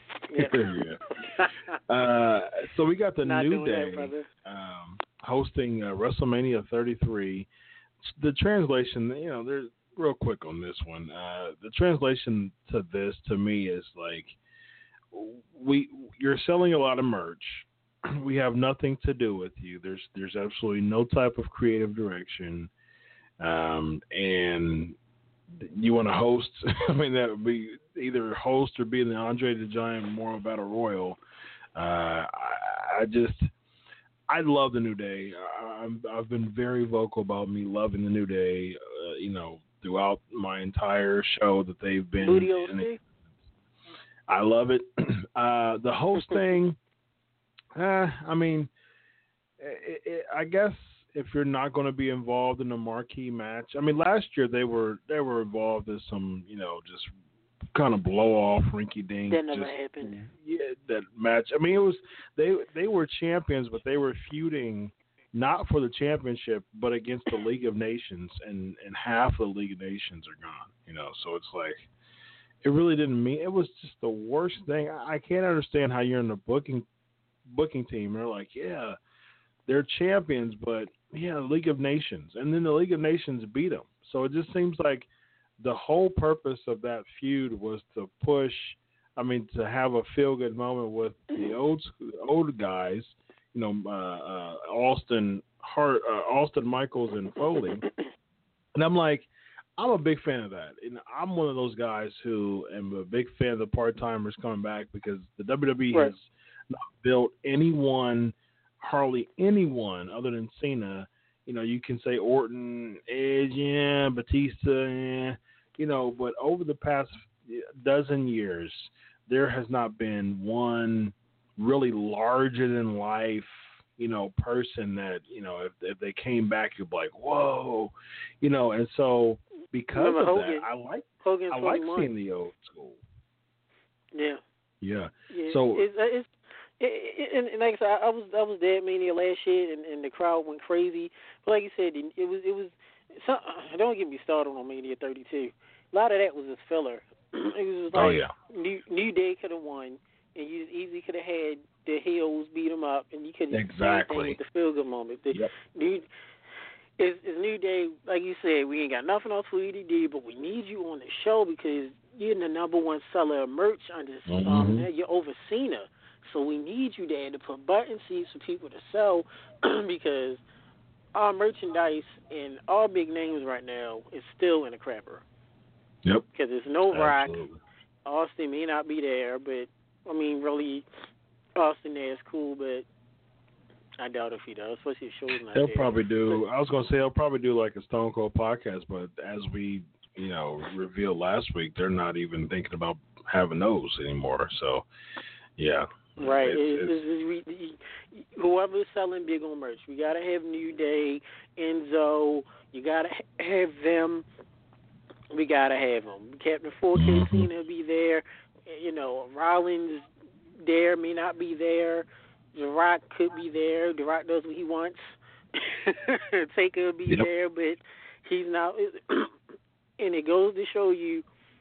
Yeah. yeah. Uh, so we got the Not New doing Day that, um, hosting uh, WrestleMania thirty-three. The translation, you know, there's real quick on this one. Uh, the translation to this, to me, is like we you're selling a lot of merch. We have nothing to do with you. There's there's absolutely no type of creative direction, um, and you want to host. I mean, that would be either host or be in the Andre the Giant Memorial Battle Royal. Uh, I, I just I love the New Day. I, I've been very vocal about me loving the New Day. Uh, you know, throughout my entire show that they've been. Booty in it. I love it. Uh, the host thing. Uh, I mean, it, it, I guess if you're not going to be involved in a marquee match, I mean, last year they were they were involved in some, you know, just kind of blow off, rinky dink. That never just, happened. Yeah, that match. I mean, it was they they were champions, but they were feuding not for the championship, but against the League of Nations, and and half of the League of Nations are gone. You know, so it's like. It really didn't mean it was just the worst thing. I, I can't understand how you're in the booking booking team. They're like, yeah, they're champions, but yeah, League of Nations, and then the League of Nations beat them. So it just seems like the whole purpose of that feud was to push. I mean, to have a feel good moment with the old old guys, you know, uh, uh, Austin Hart, uh, Austin Michaels, and Foley, and I'm like. I'm a big fan of that. And I'm one of those guys who am a big fan of the part-timers coming back because the W W E right. has not built anyone, hardly anyone other than Cena. You know, you can say Orton, Edge, yeah, Batista, yeah, you know, but over the past dozen years, there has not been one really larger-than-life, you know, person that, you know, if, if they came back, you'd be like, whoa, you know, and so because Remember of Hogan, that, I like Hogan I like twenty-one. seeing the old school. Yeah. Yeah. yeah. So it's, it's it, it, and, and like I said, I was I was Dead Mania last year, and, and the crowd went crazy. But like you said, it was it was. Some, don't get me started on Mania thirty-two. A lot of that was just filler. It was just like oh yeah, New New Day could have won, and you easily could have had the heels beat them up, and you could have exactly with the feel good moment. The, yep. New, It's, it's New Day, like you said, we ain't got nothing else for E D D, but we need you on the show because you're the number one seller of merch under mm-hmm. um, you're over Cena. So we need you there to put button seats for people to sell because our merchandise and all big names right now is still in the crapper. Yep. Because there's no Rock. Absolutely. Austin may not be there, but, I mean, really, Austin there is cool, but I doubt if he does, especially if show's not They'll there. probably do, I was going to say, they'll probably do like a Stone Cold podcast, but as we, you know, revealed last week, they're not even thinking about having those anymore. So, yeah. Right. It's, It's, it's, it's, we, whoever's selling big on merch, we got to have New Day, Enzo, you got to have them. We got to have them. Captain four K mm-hmm. Cena will be there. You know, Rollins there, may not be there. The Rock could be there. The Rock does what he wants. Taker will be yep. there, but he's not. And it goes to show you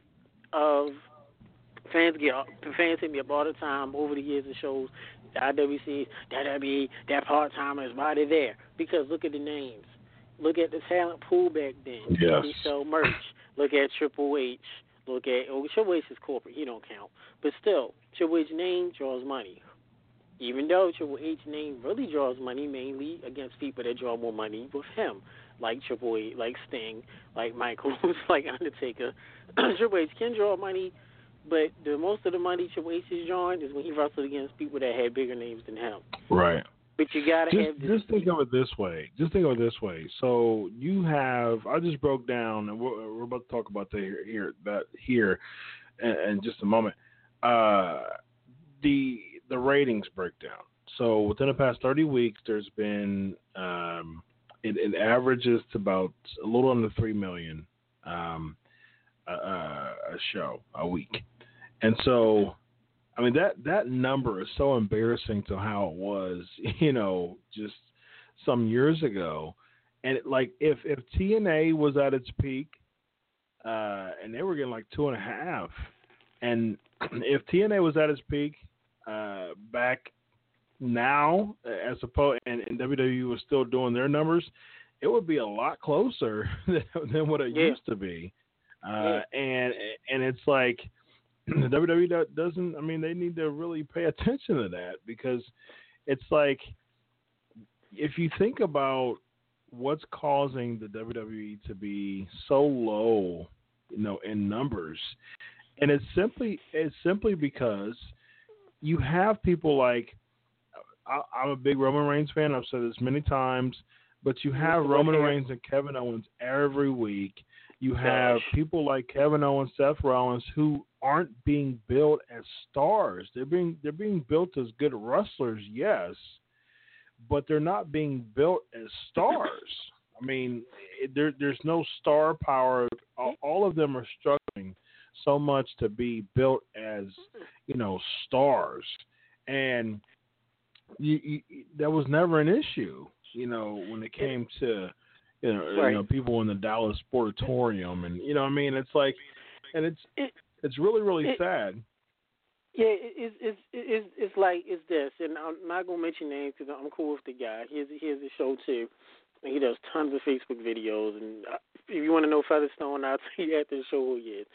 of fans get fans hit me up all the time over the years of shows. The I W C, that W W E, that part timers, why they're there? Because look at the names. Look at the talent pool back then. Yes. They sell merch. Look at Triple H. Look at oh, Triple H is corporate. He don't count. But still, Triple H name draws money. Even though Triple H name really draws money mainly against people that draw more money with him, like Triple H, like Sting, like Michaels, like Undertaker. Triple H can draw money, but the most of the money Triple H is drawing is when he wrestled against people that had bigger names than him. Right. But you gotta just, have this. Just think of it this way. Just think of it this way. So you have. I just broke down, and we're, we're about to talk about that here, here that here, in, in just a moment. Uh, the the ratings breakdown. So within the past thirty weeks, there's been um, it, it averages to about a little under three million um, a, a show a week, and so. I mean, that, that number is so embarrassing to how it was, you know, just some years ago. And, it, like, if, if T N A was at its peak uh, and they were getting like two and a half, and if T N A was at its peak uh, back now, as opposed, and, and W W E was still doing their numbers, it would be a lot closer than, than what it yeah. used to be. Uh, yeah. And and it's like, the W W E doesn't, I mean, they need to really pay attention to that, because it's like, if you think about what's causing the W W E to be so low, you know, in numbers, and it's simply, it's simply because you have people like, I, I'm a big Roman Reigns fan, I've said this many times, but you have Roman Reigns and Kevin Owens every week. You have people like Kevin Owens, Seth Rollins, who aren't being built as stars. They're being they're being built as good wrestlers, yes, but they're not being built as stars. I mean, there there's no star power. All, all of them are struggling so much to be built as, you know, stars, and you, you, that was never an issue, you know, when it came to. You know, right. you know, people in the Dallas Sportatorium, and you know, what I mean, it's like, and it's it, it's really, really it, sad. Yeah, it's it's it's it's like it's this, and I'm not gonna mention names because I'm cool with the guy. He has he has a show too, and he does tons of Facebook videos. And if you want to know Featherstone, I'll tell you after the show who he is.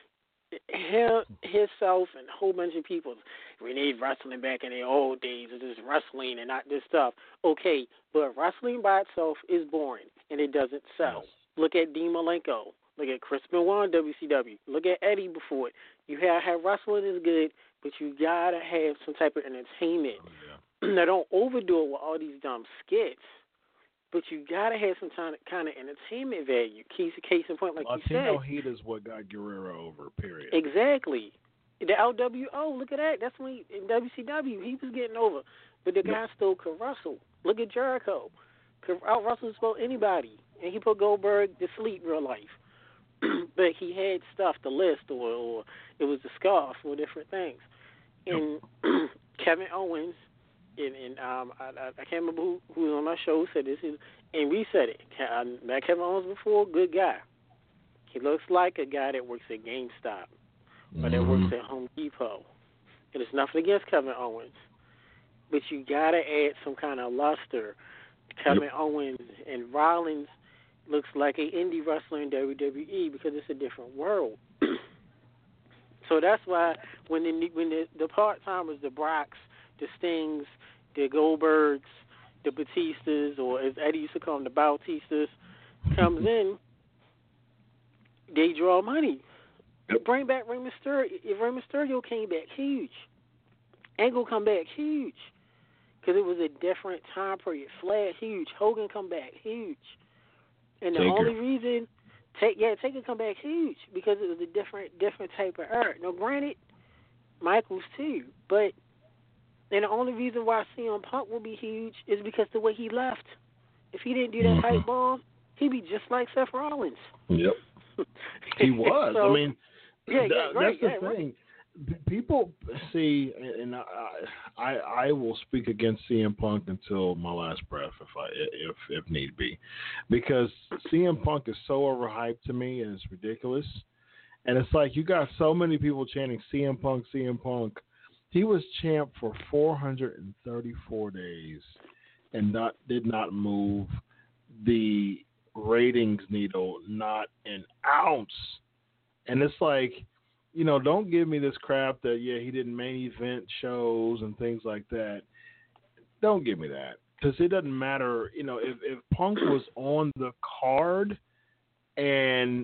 Him, himself, and a whole bunch of people. We need wrestling back in the old days. It's just wrestling and not this stuff. Okay, but wrestling by itself is boring, and it doesn't sell. Yes. Look at Dean Malenko. Look at Chris Benoit, W C W. Look at Eddie before it. You have, have wrestling is good, but you gotta have some type of entertainment. Oh, yeah. Now, don't overdo it with all these dumb skits. But you gotta have some kind of, kind of entertainment value. Case, case in point, like Latino you said. Latino heat is what got Guerrero over. Period. Exactly. The L W O, look at that. That's when he, in W C W he was getting over, but the guy yep. still could wrestle. Look at Jericho, could out wrestle about anybody, and he put Goldberg to sleep real life. But he had stuff to list, or, or it was the scarf, or different things. And yep. Kevin Owens. And, and um, I, I, I can't remember who, who was on my show who said this, is, and we said it. I met Kevin Owens before, good guy. He looks like a guy that works at GameStop or that mm-hmm. works at Home Depot. And it's nothing against Kevin Owens, but you got to add some kind of luster. Kevin yep. Owens and Rollins looks like an indie wrestler in W W E because it's a different world. So that's why when the when the, the part-timers, the Brocks, the Stings, the Goldbergs, the Batistas, or as Eddie used to call them, the Bautistas, comes in, they draw money. Yep. Bring back Rey Mysterio. If Rey Mysterio came back, huge. Angle come back, huge. Because it was a different time period. Flair, huge. Hogan come back, huge. And the Taker. only reason, take yeah, Taker come back, huge, because it was a different different type of era. Now, granted, Michaels too, but and the only reason why C M Punk will be huge is because the way he left. If he didn't do that Mm-hmm. hype bomb, he'd be just like Seth Rollins. Yep. He was. So, I mean, yeah, yeah, that, right, that's the yeah, thing. P- People see, and I, I, I will speak against C M Punk until my last breath, if I, if if need be, because C M Punk is so overhyped to me, and it's ridiculous. And it's like you got so many people chanting C M Punk, C M Punk. He was champ for four hundred thirty-four days, and not did not move the ratings needle, not an ounce. And it's like, you know, don't give me this crap that, yeah, he didn't main event shows and things like that. Don't give me that. Because it doesn't matter, you know, if, if Punk was on the card and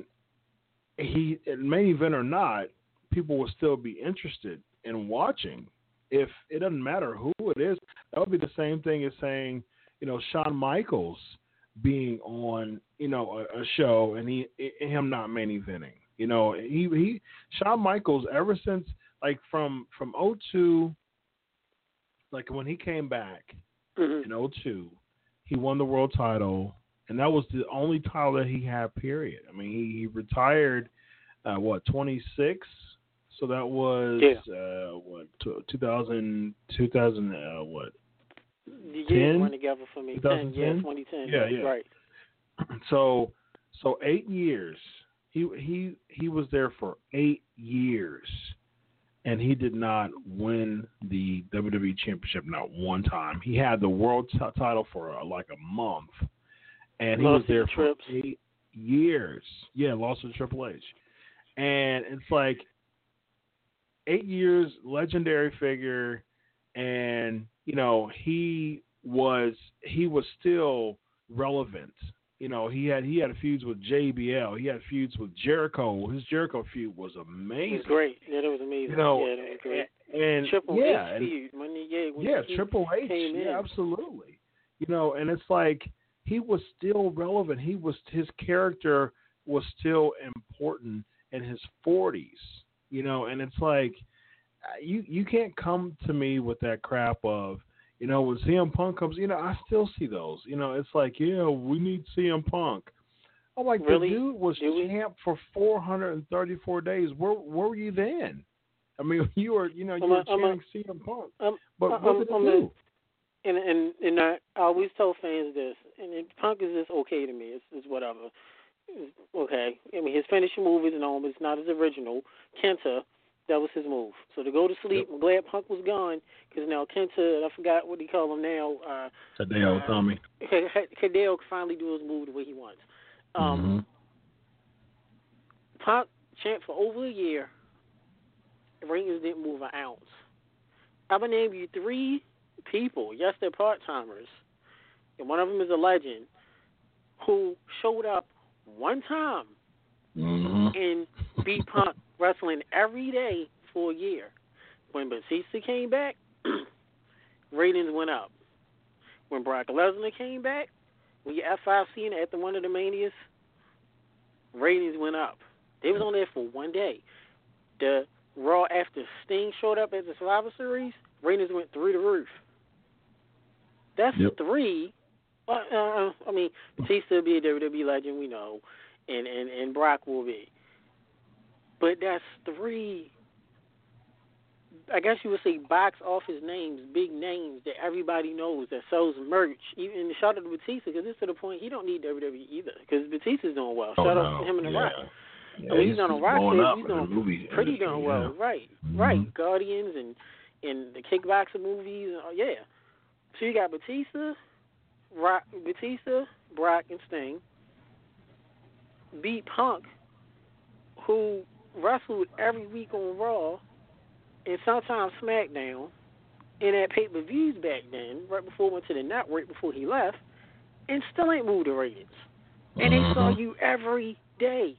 he, main event or not, people will still be interested in watching. If it doesn't matter who it is, that would be the same thing as saying, you know, Shawn Michaels being on, you know, a, a show and he him not main eventing. You know, he he Shawn Michaels ever since like from from oh two, like when he came back Mhm. in oh two, he won the world title, and that was the only title that he had. Period. I mean, he, he retired uh, what twenty-six, so that was Yeah. uh, what two thousand, two thousand uh, what The years ten? run together for me. ten, twenty ten? yeah, twenty ten. Yeah, yeah. Right. So so eight years. He he he was there for eight years, and he did not win the W W E Championship not one time. He had the world t- title for uh, like a month, and he Lost was there to for Trips. eight years. Yeah, lost to Triple H, and it's like eight years, legendary figure, and you know he was he was still relevant. You know, he had he had feuds with J B L. He had feuds with Jericho. His Jericho feud was amazing. It was great. Yeah, that was amazing. You know, yeah, that was great. and, and Triple yeah, H and, feud. When he, yeah, when yeah, he Triple H. came in. Yeah, absolutely. You know, and it's like he was still relevant. He was his character was still important in his forties. You know, and it's like you you can't come to me with that crap of, you know, when C M Punk comes, you know, I still see those. You know, it's like, yeah, we need C M Punk. I'm like, Really? the dude was champ for four hundred thirty-four days. Where, where were you then? I mean, you were, you know, you I'm were a- I'm chanting a- C M Punk. Um, But um, what did um, he do? And and and I, I always tell fans this, and it, Punk is just okay to me. It's, it's whatever. It's okay. I mean, his finishing move is known, but it's not his original. Kenta, that was his move. So to go to sleep, Yep. I'm glad Punk was gone, because now Kenta, I forgot what he call him now. Uh, Hideo uh, Tommy. Hideo can finally do his move the way he wants. Um, Mm-hmm. Punk champ for over a year. Ratings didn't move an ounce. I'm gonna name you three people. Yes, they're part timers, and one of them is a legend who showed up one time Mm-hmm. and beat Punk wrestling every day for a year. When Batista came back, ratings went up. When Brock Lesnar came back, when you F five C at the one of the Manias, ratings went up. They was on there for one day. The Raw after Sting showed up at the Survivor Series, ratings went through the roof. That's Yep. three. Uh, uh, I mean, Batista will be a W W E legend, we know, and, and, and Brock will be. But that's three, I guess you would say, box office names, big names that everybody knows that sells merch. Even shout out to Batista, because it's to the point he don't need W W E either, because Batista's doing well. Oh, shout no. out to him and The yeah. Rock. Yeah, I mean, he's, he's on a he's rock blowing there. up He's in the doing movie pretty industry, darn yeah. well. Right, Mhm. right. Guardians and, and the kickboxing movies. Uh, yeah. So you got Batista, Rock, Batista, Brock, and Sting. Beat Punk, who wrestled every week on Raw and sometimes SmackDown, and had pay-per-views back then, right before he went to the network, before he left, and still ain't moved the ratings. And they saw you every day.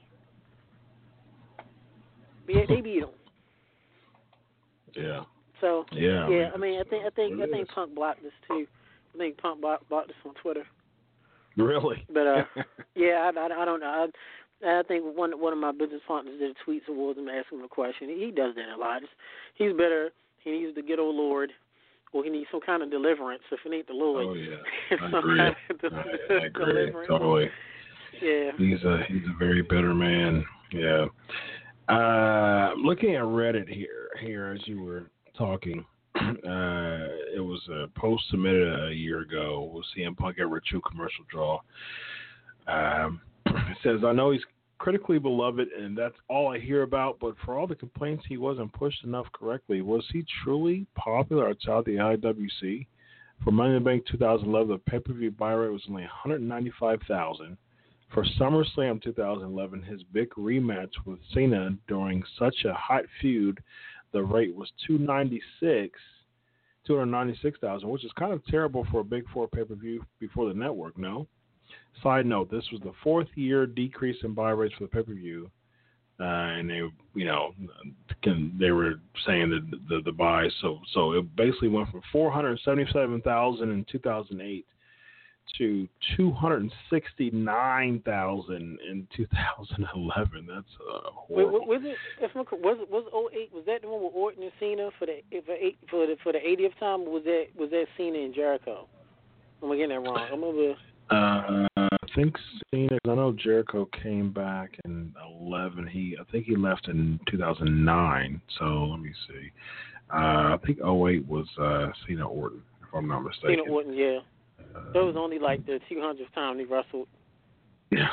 Yeah, they beat him. Yeah. So yeah, yeah. I mean, I think I think I it think is. Punk blocked this too. I think Punk blocked, blocked this on Twitter. Really? But uh, yeah, I, I, I don't know. I, I think one one of my business partners did a tweet towards him, asking him a question. He does that a lot. He's better. He needs to get old Lord, or he needs some kind of deliverance. If it ain't the Lord, Oh yeah, some I agree. kind of de- I, I agree deliverance. totally. Yeah. He's a he's a very bitter man. Yeah. Uh, looking at Reddit here, here as you were talking, uh, it was a post submitted a year ago. We'll see him Punk ever true commercial draw. Um, it says, I know he's critically beloved, and that's all I hear about. But for all the complaints, he wasn't pushed enough correctly. Was he truly popular outside the I W C? For Money in the Bank twenty eleven, the pay-per-view buy rate was only one hundred ninety-five thousand. For SummerSlam twenty eleven, his big rematch with Cena during such a hot feud, the rate was two hundred ninety-six thousand, which is kind of terrible for a Big Four pay-per-view before the network, no? Side note, this was the fourth year decrease in buy rates for the pay-per-view, uh, and they, you know, can, they were saying that the, the buys, so so it basically went from four hundred seventy-seven thousand in two thousand eight to two hundred sixty-nine thousand in two thousand eleven. That's uh, horrible. Was it? If was it was oh eight? Was that the one with Orton and Cena for the for eight, for the for the eightieth time? Or was that was that Cena and Jericho? Am I getting that wrong? I remember. Uh, I think Cena. I know Jericho came back in eleven. He I think he left in two thousand nine. So let me see. Uh, I think oh eight was uh, Cena Orton, if I'm not mistaken. Cena Orton, yeah. That was only like the two hundredth time he wrestled. Yeah.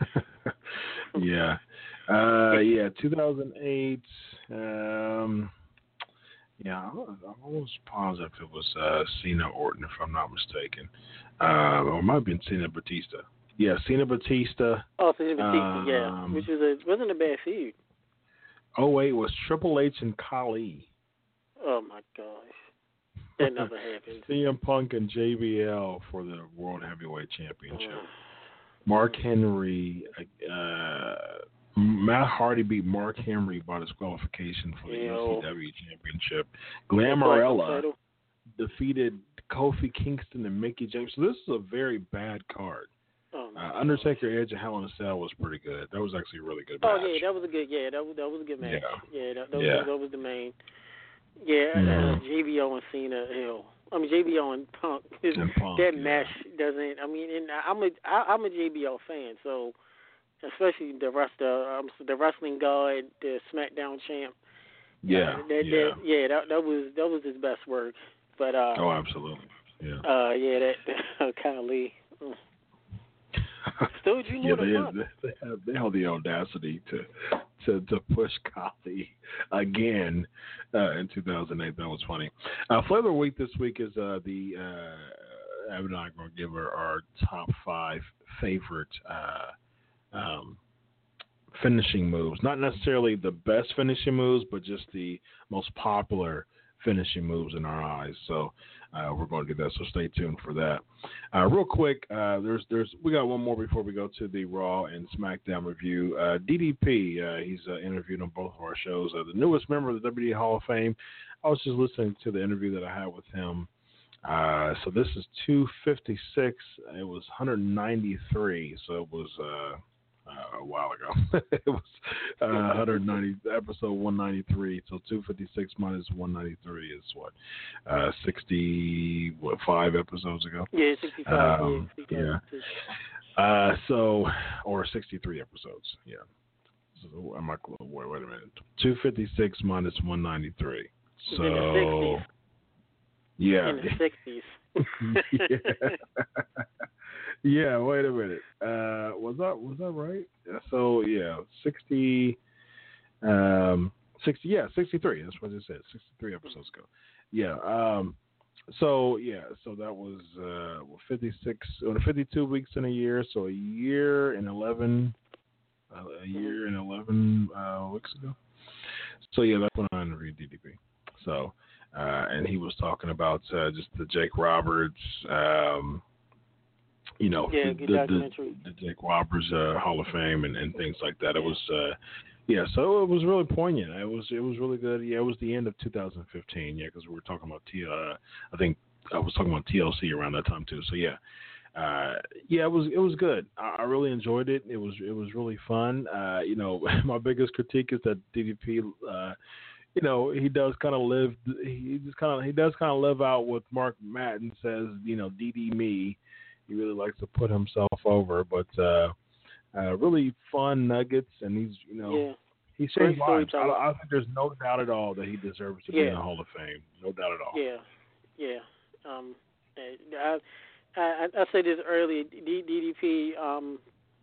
yeah. Uh, yeah, two thousand eight. Um, yeah, I'm almost positive it was uh, Cena Orton, if I'm not mistaken. Uh, or it might have been Cena Batista. Yeah, Cena Batista. Oh, Cena Batista, um, yeah. Which was a, wasn't a bad feud. oh eight was Triple H and Khali. Oh, my gosh. That never happened. C M Punk and J B L for the World Heavyweight Championship. Uh, Mark Henry, uh, Matt Hardy beat Mark Henry by disqualification for the Ew. E C W Championship. Glamorella defeated Kofi Kingston and Mickey James. So this is a very bad card. Oh, uh, Undertaker Edge and Hell in a Cell was pretty good. That was actually a really good match. Oh, yeah, that was a good, yeah, that was, that was a good match. Yeah, yeah, that, that, yeah. Was, that was the main. Yeah, mm-hmm. uh, J B O and Cena, hell. I mean, J B O and Punk. And Punk that yeah. match doesn't. I mean, and I'm a I, I'm a J B O fan, so especially the rest of um, the wrestling god, the SmackDown champ. Yeah, uh, that, yeah, that, yeah. That that was that was his best work. But uh, oh, absolutely, yeah. Uh, yeah, that, that Khali. Mm. Still, you yeah, more they, than Punk. they, they, have, they have the audacity to to to push Khali again uh, in two thousand eight. That was funny. Uh, Flavor of the Week this week is uh, the uh, Abby and I are going to give her our top five favorite uh, um, finishing moves. Not necessarily the best finishing moves, but just the most popular finishing moves in our eyes. So uh, we're going to do that. So stay tuned for that. Uh, real quick, uh, there's there's we got one more before we go to the Raw and SmackDown review. Uh, D D P, uh, he's uh, interviewed on both of our shows. Uh, the newest member of the W W E Hall of Fame. I was just listening to the interview that I had with him. Uh, so this is two fifty-six. It was one hundred ninety-three. So it was. Uh, Uh, a while ago. It was uh, one hundred ninety, episode one ninety-three. So two fifty-six minus one ninety-three is what? Uh, sixty, what, five episodes ago? Yeah, sixty-five. Um, yeah, sixty-five. yeah. Uh, so, or sixty-three episodes. Yeah. So, I'm not, wait, wait a minute. two fifty-six minus one ninety-three. So, in the sixties. Yeah. In the sixties. yeah. Yeah, wait a minute. Uh, was that was that right? So yeah, sixty, um, sixty. Yeah, sixty-three. That's what it said. Sixty-three episodes ago. Yeah. Um. So yeah. So that was uh, fifty-six or fifty-two weeks in a year. So a year and eleven. Uh, a year and eleven uh, weeks ago. So yeah, that's when I interviewed D D P. So, uh, and he was talking about uh, just the Jake Roberts, um, you know, yeah, the, good the, documentary. the, the Jake Roberts uh, Hall of Fame and, and things like that. Yeah. It was, uh, yeah, so it was really poignant. It was, it was really good. Yeah, it was the end of two thousand fifteen. Yeah, because we were talking about T. Uh, I think I was talking about T L C around that time too. So yeah. Uh, yeah, it was it was good. I, I really enjoyed it. It was it was really fun. Uh, you know, my biggest critique is that D D P, uh, you know, he does kind of live. He just kind of he does kind of live out what Mark Madden says. You know, D D me. He really likes to put himself over, but uh, uh, really fun nuggets, and he's you know Yeah. he's Great changed lives. I, storyteller. I think there's no doubt at all that he deserves to be Yeah. in the Hall of Fame. No doubt at all. Yeah, yeah. Um, I, I, I said this earlier. D D P. Um,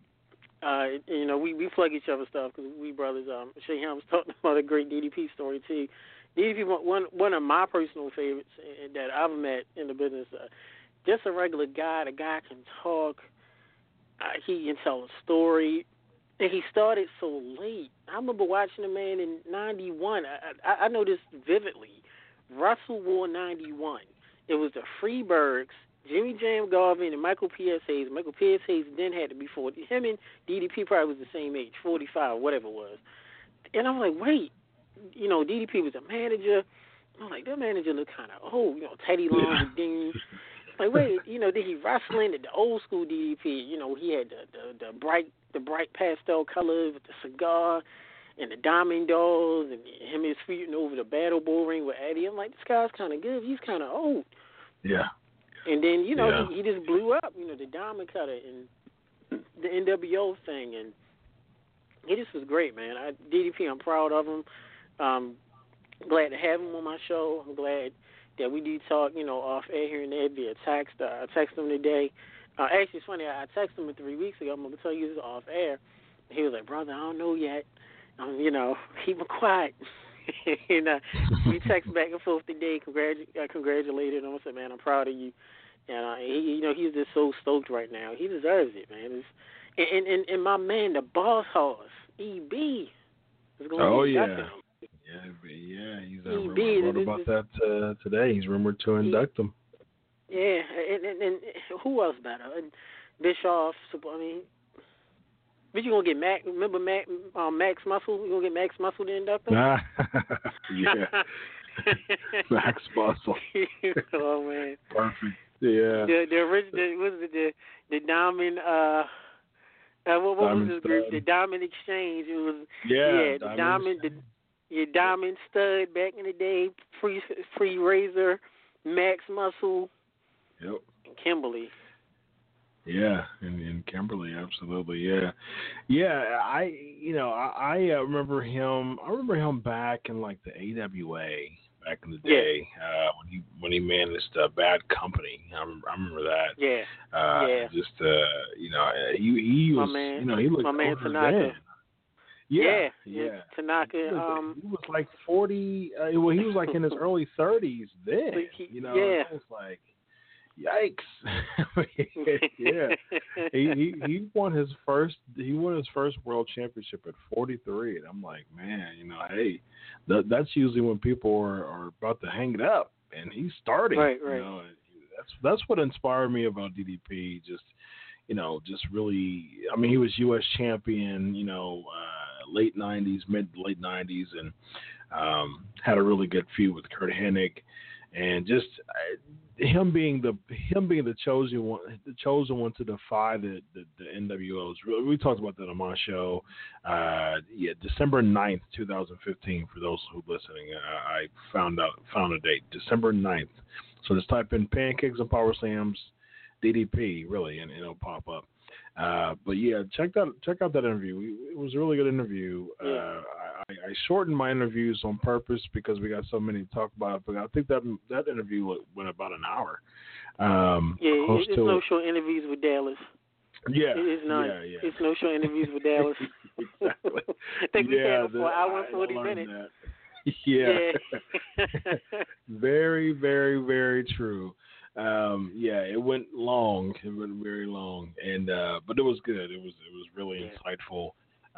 uh, you know, we, we plug each other stuff because we brothers. Um, Shay Ham was talking about a great D D P story too. D D P one one of my personal favorites that I've met in the business. Uh, just a regular guy. The guy can talk. Uh, he can tell a story. And he started so late. I remember watching the man in ninety-one. I, I, I know this vividly. Russell wore ninety-one. It was the Freebirds, Jimmy Jam Garvin, and Michael P S. Hayes. Michael P S. Hayes then had to be forty. Him and D D P probably was the same age, forty-five, whatever it was. And I'm like, wait. You know, D D P was a manager. I'm like, that manager looked kind of old. You know, Teddy Long with Dean. Like, wait, you know, did he wrestling at the old school D D P? You know, he had the, the, the bright the bright pastel colors with the cigar and the diamond dolls and him his feet over the battle bull ring with Eddie. I'm like, this guy's kind of good. He's kind of old. Yeah. And then, you know, yeah. he, he just blew up, you know, the diamond cutter and the N W O thing. And he just was great, man. I, D D P, I'm proud of him. Um, glad to have him on my show. I'm glad that we do talk, you know, off air here and there via text. Uh, I texted him today. Uh, actually, it's funny. I texted him three weeks ago. I'm going to tell you this off air. He was like, brother, I don't know yet. Um, you know, keep him quiet. and uh, we text back and forth today. Congratu- uh, congratulated him. I said, man, I'm proud of you. And, uh, he, you know, he's just so stoked right now. He deserves it, man. It's, and, and, and my man, the boss horse, E B, is going to oh, be yeah. inducting him. Yeah, yeah, he's uh, E wrote, B, wrote about that uh, today. He's rumored to induct him. Yeah, and, and, and who else better? And Bischoff. I mean, but you gonna get Mac? Remember Mac, um, Max Muscle? You gonna get Max Muscle to induct him? yeah, Max Muscle. Oh man, perfect. Yeah. The the original what was it the the Diamond? Uh, uh what, what Diamond was this group? Stud. The Diamond Exchange. It was Yeah, yeah the Diamond. Diamond. The, your Diamond Stud back in the day. Free Free Razor, Max Muscle. Yep. And Kimberly. Yeah, and, and Kimberly, absolutely, yeah, yeah. I, you know, I, I uh, remember him. I remember him back in like the A W A back in the day Yeah. uh, when he when he managed uh, Bad Company. I remember, I remember that. Yeah. Uh, yeah. Just uh, you know, he he My was, man, you know, he looked my man older Tanaka. then. Yeah, yeah, yeah. Tanaka. He was, Um, he was like forty. Uh, well, he was like in his early thirties then. He, you know, yeah. it was like. Yikes! yeah, he, he he won his first he won his first world championship at forty-three, and I'm like, man, you know, hey, that, that's usually when people are, are about to hang it up, and he's starting. Right, right. You know, that's that's what inspired me about D D P. Just you know, just really, I mean, he was U S champion, you know, uh, late nineties, mid late nineties, and um, had a really good feud with Kurt Hennig. And just uh, him being the him being the chosen one, the chosen one to defy the, the, the N W Os. We talked about that on my show. Uh, yeah, December ninth, twenty fifteen. For those who are listening, uh, I found out found a date, December ninth. So just type in Pancakes and Power Slams D D P, really, and it'll pop up. Uh, but yeah, check that check out that interview. It was a really good interview. Yeah. Uh, I, I shortened my interviews on purpose because we got so many to talk about. But I think that that interview went about an hour. Um, yeah, close it's to no it. show interviews with Dallas. Yeah, It's not. yeah, yeah. It's no show interviews with Dallas. Exactly. I think we yeah, had it for an hour and I forty learned minutes. that. Yeah. Yeah. Very, very, very true. Um, yeah, it went long. It went very long, and uh, but it was good. It was it was really Yeah. insightful. Uh, so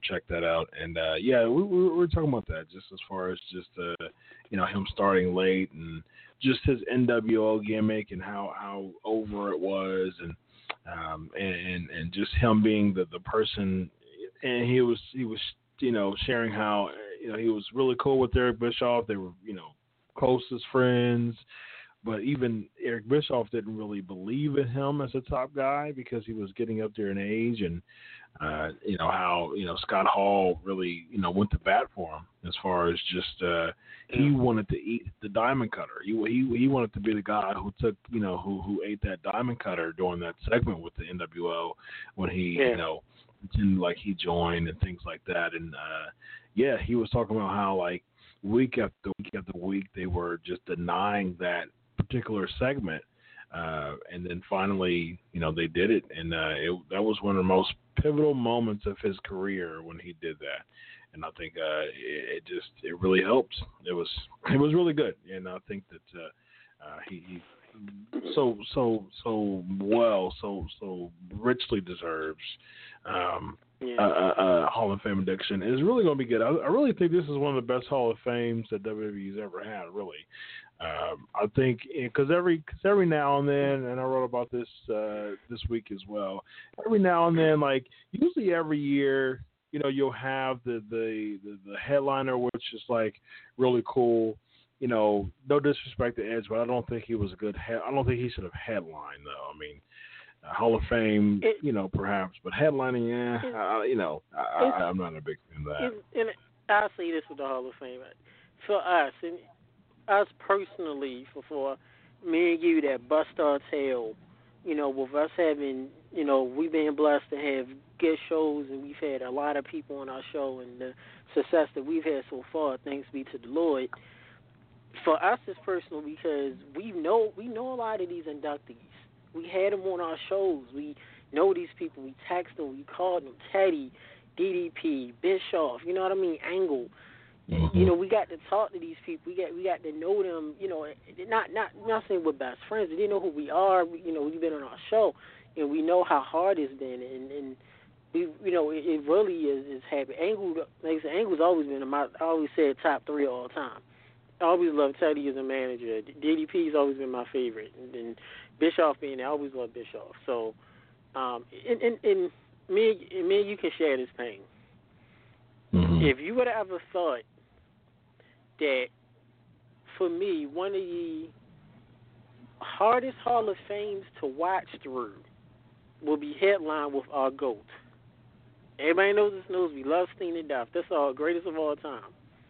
check that out. And uh, yeah, we, we, we were talking about that just as far as just uh, you know, him starting late and just his N W O gimmick and how, how over it was, and um, and and just him being the, the person. And he was he was you know sharing how you know he was really cool with Eric Bischoff. They were you know closest friends. But even Eric Bischoff didn't really believe in him as a top guy because he was getting up there in age, and uh, you know how you know Scott Hall really you know went to bat for him as far as just uh, he wanted to eat the diamond cutter. He he he wanted to be the guy who took you know who who ate that diamond cutter during that segment with the N W O when he yeah. you know pretended like he joined and things like that. And uh, yeah, he was talking about how like week after week after week they were just denying that particular segment, uh, and then finally, you know, they did it, and uh, it, that was one of the most pivotal moments of his career when he did that. And I think uh, it, it just it really helped. It was it was really good, and I think that uh, uh, he, he so so so well so so richly deserves um, yeah. a, a, a Hall of Fame induction. And it's really going to be good. I, I really think this is one of the best Hall of Fames that W W E's ever had. Really. Um, I think because every cause every now and then, and I wrote about this uh, this week as well. Every now and then, like usually every year, you know, you'll have the the, the, the headliner, which is like really cool. You know, no disrespect to Edge, but I don't think he was a good. Head, I don't think he should have headlined though. I mean, uh, Hall of Fame, it, you know, perhaps, but headlining, yeah, uh, you know, I, I, I'm not a big fan of that. And I'll say this with the Hall of Fame for us and. Us personally, for, for me and you that bust our tail, you know, with us having, you know, we've been blessed to have good shows, and we've had a lot of people on our show, and the success that we've had so far, thanks be to the Lord. For us, it's personal because we know we know a lot of these inductees. We had them on our shows. We know these people. We text them. We called them. Teddy, D D P, Bischoff. You know what I mean? Angle. Mm-hmm. You know, we got to talk to these people. We got we got to know them. You know, not not not saying we're best friends. They know who we are. We, you know, we've been on our show, and we know how hard it's been. And, and we, you know, it, it really is is happy. Angle, like I said, Angle's always been. My, I always said top three all the time. I always loved Teddy as a manager. D D P's always been my favorite, and then Bischoff being there, I always loved Bischoff. So, um, and, and, and me, and me, and you can share this thing. Mm-hmm. If you would have ever thought that, for me, one of the hardest Hall of Fames to watch through will be headlined with our GOAT. Everybody knows this knows we love Sting to death. That's our greatest of all time.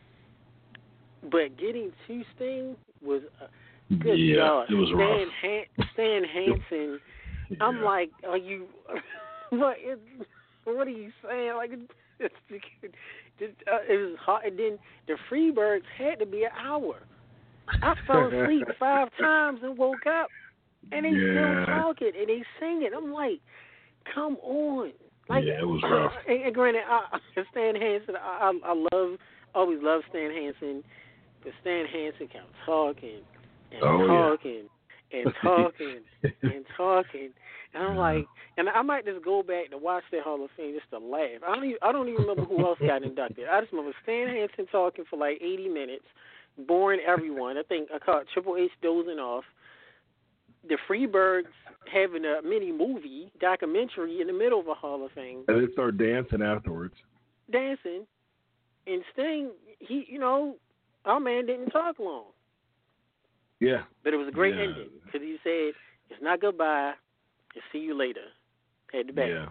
But getting to Sting was a good yeah, God. It was Stan, rough. Han- Stan Hansen, yeah. I'm like, are you, what, is, what are you saying? Like, it's, it, uh, it was hot, and then the Freebirds had to be an hour. I fell asleep five times and woke up, and they yeah. still talking and they singing. I'm like, come on, like, yeah, it was rough. Uh, and, and granted, I, Stan Hansen, I, I, I love, always love Stan Hansen, but Stan Hansen kept talking and oh, talking yeah. and talking and talking. And I'm like, and I might just go back to watch that Hall of Fame just to laugh. I don't even, I don't even remember who else got inducted. I just remember Stan Hansen talking for like eighty minutes, boring everyone. I think I caught Triple H dozing off. The Freebirds having a mini movie documentary in the middle of a Hall of Fame. And they start dancing afterwards. Dancing, and Sting, he, you know, our man didn't talk long. Yeah. But it was a great yeah. ending because he said, "It's not goodbye. See you later." Head to back. Yeah.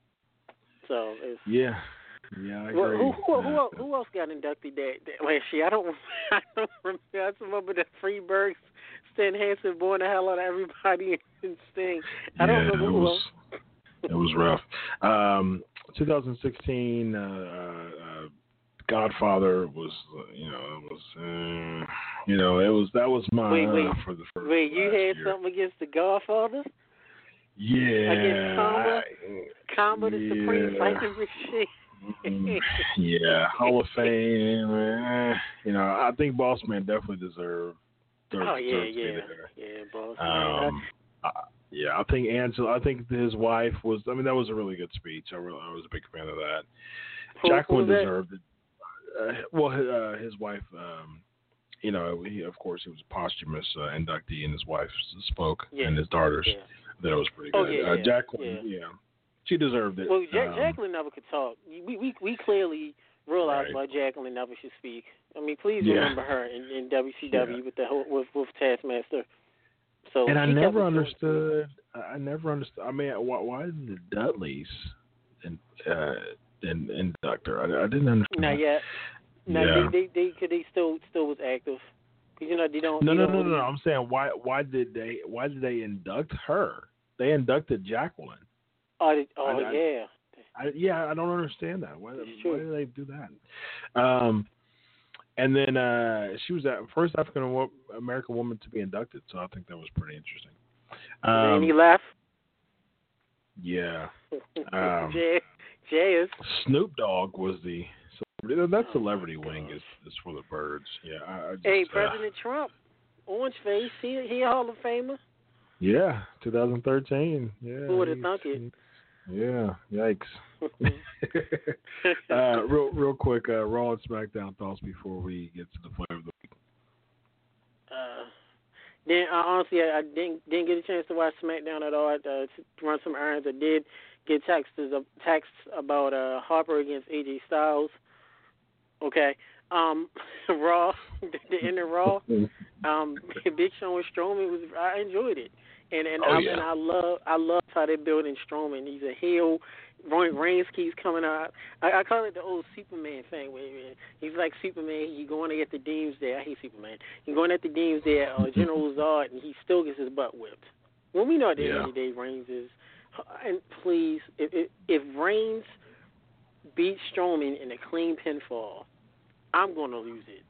So it's yeah, yeah. I well, agree. who who, who, else, who else got inducted that, that last year? I don't. I don't remember. I just remember the Freebirds, Stan Hansen, boring the hell out of everybody and Sting. I don't yeah, remember it who was, else. It was rough. Um, twenty sixteen, uh, uh, Godfather was, uh, you know, it was, uh, you know, it was that was my wait, wait, uh, for the first. Wait, you had year. something against the Godfather? Yeah. Against Kamba? Kamba, the yeah. Supreme Fighting Machine. yeah, Hall of Fame. Eh, you know, I think Boss Man definitely deserved. deserved oh yeah, deserved yeah, yeah, Boss Man. Um, I, yeah, I think Angela. I think his wife was. I mean, that was a really good speech. I, really, I was a big fan of that. Jacqueline deserved it. Uh, well, uh, his wife, um, you know, he, of course, he was a posthumous uh, inductee, and his wife spoke, yeah. and his daughters. Yeah. That was pretty oh, good. Yeah, uh, yeah, Jacqueline, yeah. yeah, she deserved it. Well, ja- um, Jacqueline never could talk. We we we clearly realize right. why Jacqueline never should speak. I mean, please yeah. remember her in, in W C W yeah. with the whole, with with Taskmaster. So and I she never kept understood. I never understood. I mean, why, why did the Dudleys and uh, and induct her? I, I didn't understand. Not yet. No, yeah. they they they, cause they still still was active. Cause you know they don't. No, they no, don't no, really... no, no. I'm saying why why did they why did they induct her? They inducted Jacqueline. Oh, they, oh I, yeah. I, I, yeah, I don't understand that. Why, It's why true. did they do that? Um, and then uh, she was the first African American woman to be inducted, so I think that was pretty interesting. Um, and he left. Yeah. Um, Jay, Jay is. Snoop Dogg was the celebrity. That celebrity oh wing is, is for the birds. Yeah. I, I just, hey, uh, President Trump, Orange Face, he he a Hall of Famer. Yeah, twenty thirteen. Yeah. Who would have thunk it? Yeah. Yikes. uh, real real quick, uh, Raw and SmackDown thoughts before we get to the flavor of the week. Uh, then uh, honestly, I, I didn't didn't get a chance to watch SmackDown at all. I, uh, to run some errands. I did get texts texts about uh, Harper against A J Styles. Okay, um, Raw, the end of Raw. Um, Big Show and Strowman was. I enjoyed it, and and, oh, I, yeah. and I love I love how they're building Strowman. He's a heel. Reigns keeps coming out. I, I call it the old Superman thing. Where he's like Superman. He's going to get the Doomsday. I hate Superman. He's going at the Doomsday or General Zod, and he still gets his butt whipped. Well, we know at the yeah. end of the day, Reigns is. And please, if if, if Reigns beats Strowman in a clean pinfall, I'm going to lose it.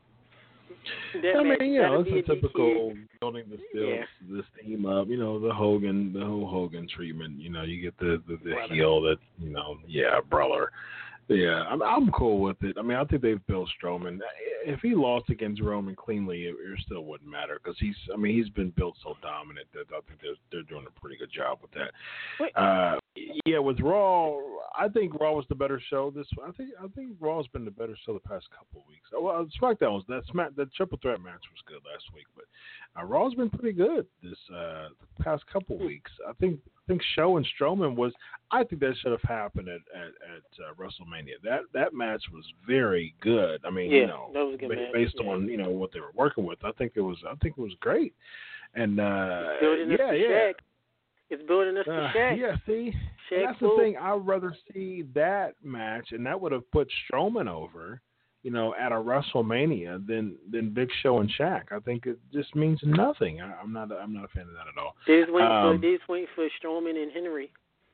That I man, mean, you know, be it's a a typical building this yeah. this theme up. You know, the Hogan, the whole Hogan treatment. You know, you get the the, the heel that you know, yeah, brother. Yeah, I'm I'm cool with it. I mean, I think they've built Strowman. If he lost against Roman cleanly, it, it still wouldn't matter because he's. I mean, he's been built so dominant that I think they're they're doing a pretty good job with that. Uh, yeah, with Raw, I think Raw was the better show. This I think I think Raw's been the better show the past couple of weeks. Well, SmackDown was that Smack that triple threat match was good last week, but uh, Raw's been pretty good this uh, the past couple of weeks. I think I think Show and Strowman was. I think that should have happened at at, at uh, WrestleMania. That that match was very good. I mean, yeah, you know, that was a good ba- match. based yeah. on you know what they were working with, I think it was. I think it was great. And uh, it's building us yeah, to yeah. Shaq. It's building us Uh, to Shaq. yeah, see, Shaq that's Fu. the thing. I'd rather see that match, and that would have put Strowman over, you know, at a WrestleMania than than Big Show and Shaq. I think it just means nothing. I, I'm not. I'm not a fan of that at all. They just waiting Um, for. They just waiting for Strowman and Henry.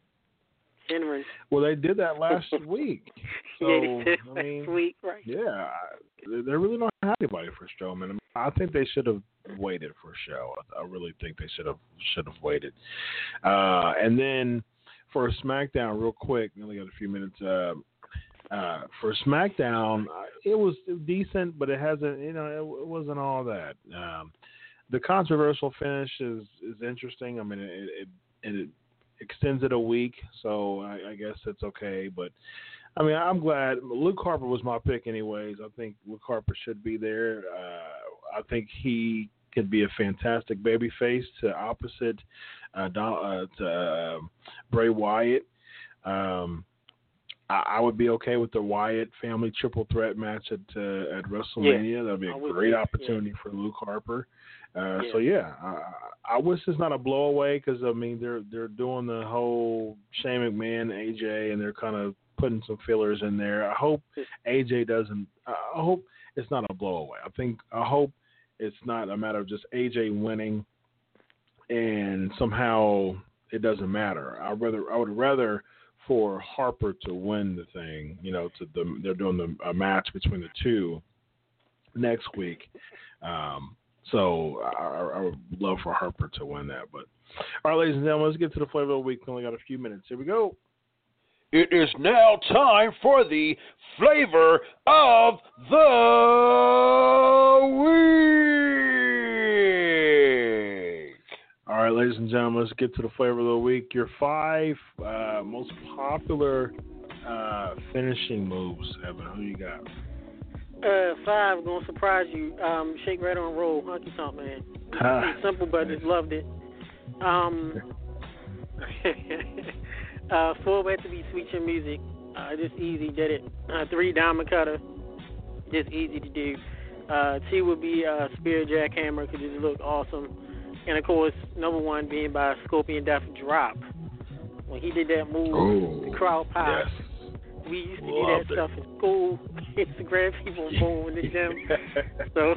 Henry. Well, they did that last week. So, yeah, they did I mean, last week, right? yeah, I- they really don't have anybody for Strowman. I, mean, I think they should have waited for Show. I, I really think they should have should have waited. Uh, and then for SmackDown, real quick, we only got a few minutes. Uh, uh, for SmackDown, uh, it was decent, but it hasn't. You know, it, it wasn't all that. Um, the controversial finish is is interesting. I mean, it it, it extends it a week, so I, I guess it's okay. But I mean, I'm glad. Luke Harper was my pick, anyways. I think Luke Harper should be there. Uh, I think he could be a fantastic babyface to opposite uh, Don, uh, to uh, Bray Wyatt. Um, I, I would be okay with the Wyatt family triple threat match at uh, at WrestleMania. Yeah, That'd be a I would great be, opportunity yeah. for Luke Harper. Uh, Yeah. So yeah, I, I wish it's not a blowaway because I mean they're they're doing the whole Shane McMahon, A J, and they're kind of putting some fillers in there. I hope A J doesn't. I hope it's not a blowaway. I think I hope it's not a matter of just A J winning and somehow it doesn't matter. I rather I would rather for Harper to win the thing. You know, to the they're doing the a match between the two next week. Um, So I, I would love for Harper to win that. But all right, ladies and gentlemen, let's get to the flavor of the week. We only got a few minutes. Here we go. It is now time for the flavor of the week. All right, ladies and gentlemen, let's get to the flavor of the week. Your five uh, most popular uh, finishing moves, Evan? Who you got? Uh, five, gonna surprise you. Um, shake, rattle, and roll, honky tonk man. It's simple, but just loved it. Um, uh, four had to be Sweet Chin Music. Uh, just easy, did it. Uh, three, Diamond Cutter. Just easy to do. Uh, two would be uh, Spirit Jackhammer because it looked awesome. And of course, number one being by Scorpion Death Drop. When he did that move, Ooh, the crowd popped. Yes. We used to Loved do that it. stuff in school. We used to grab people and boom in the gym. So.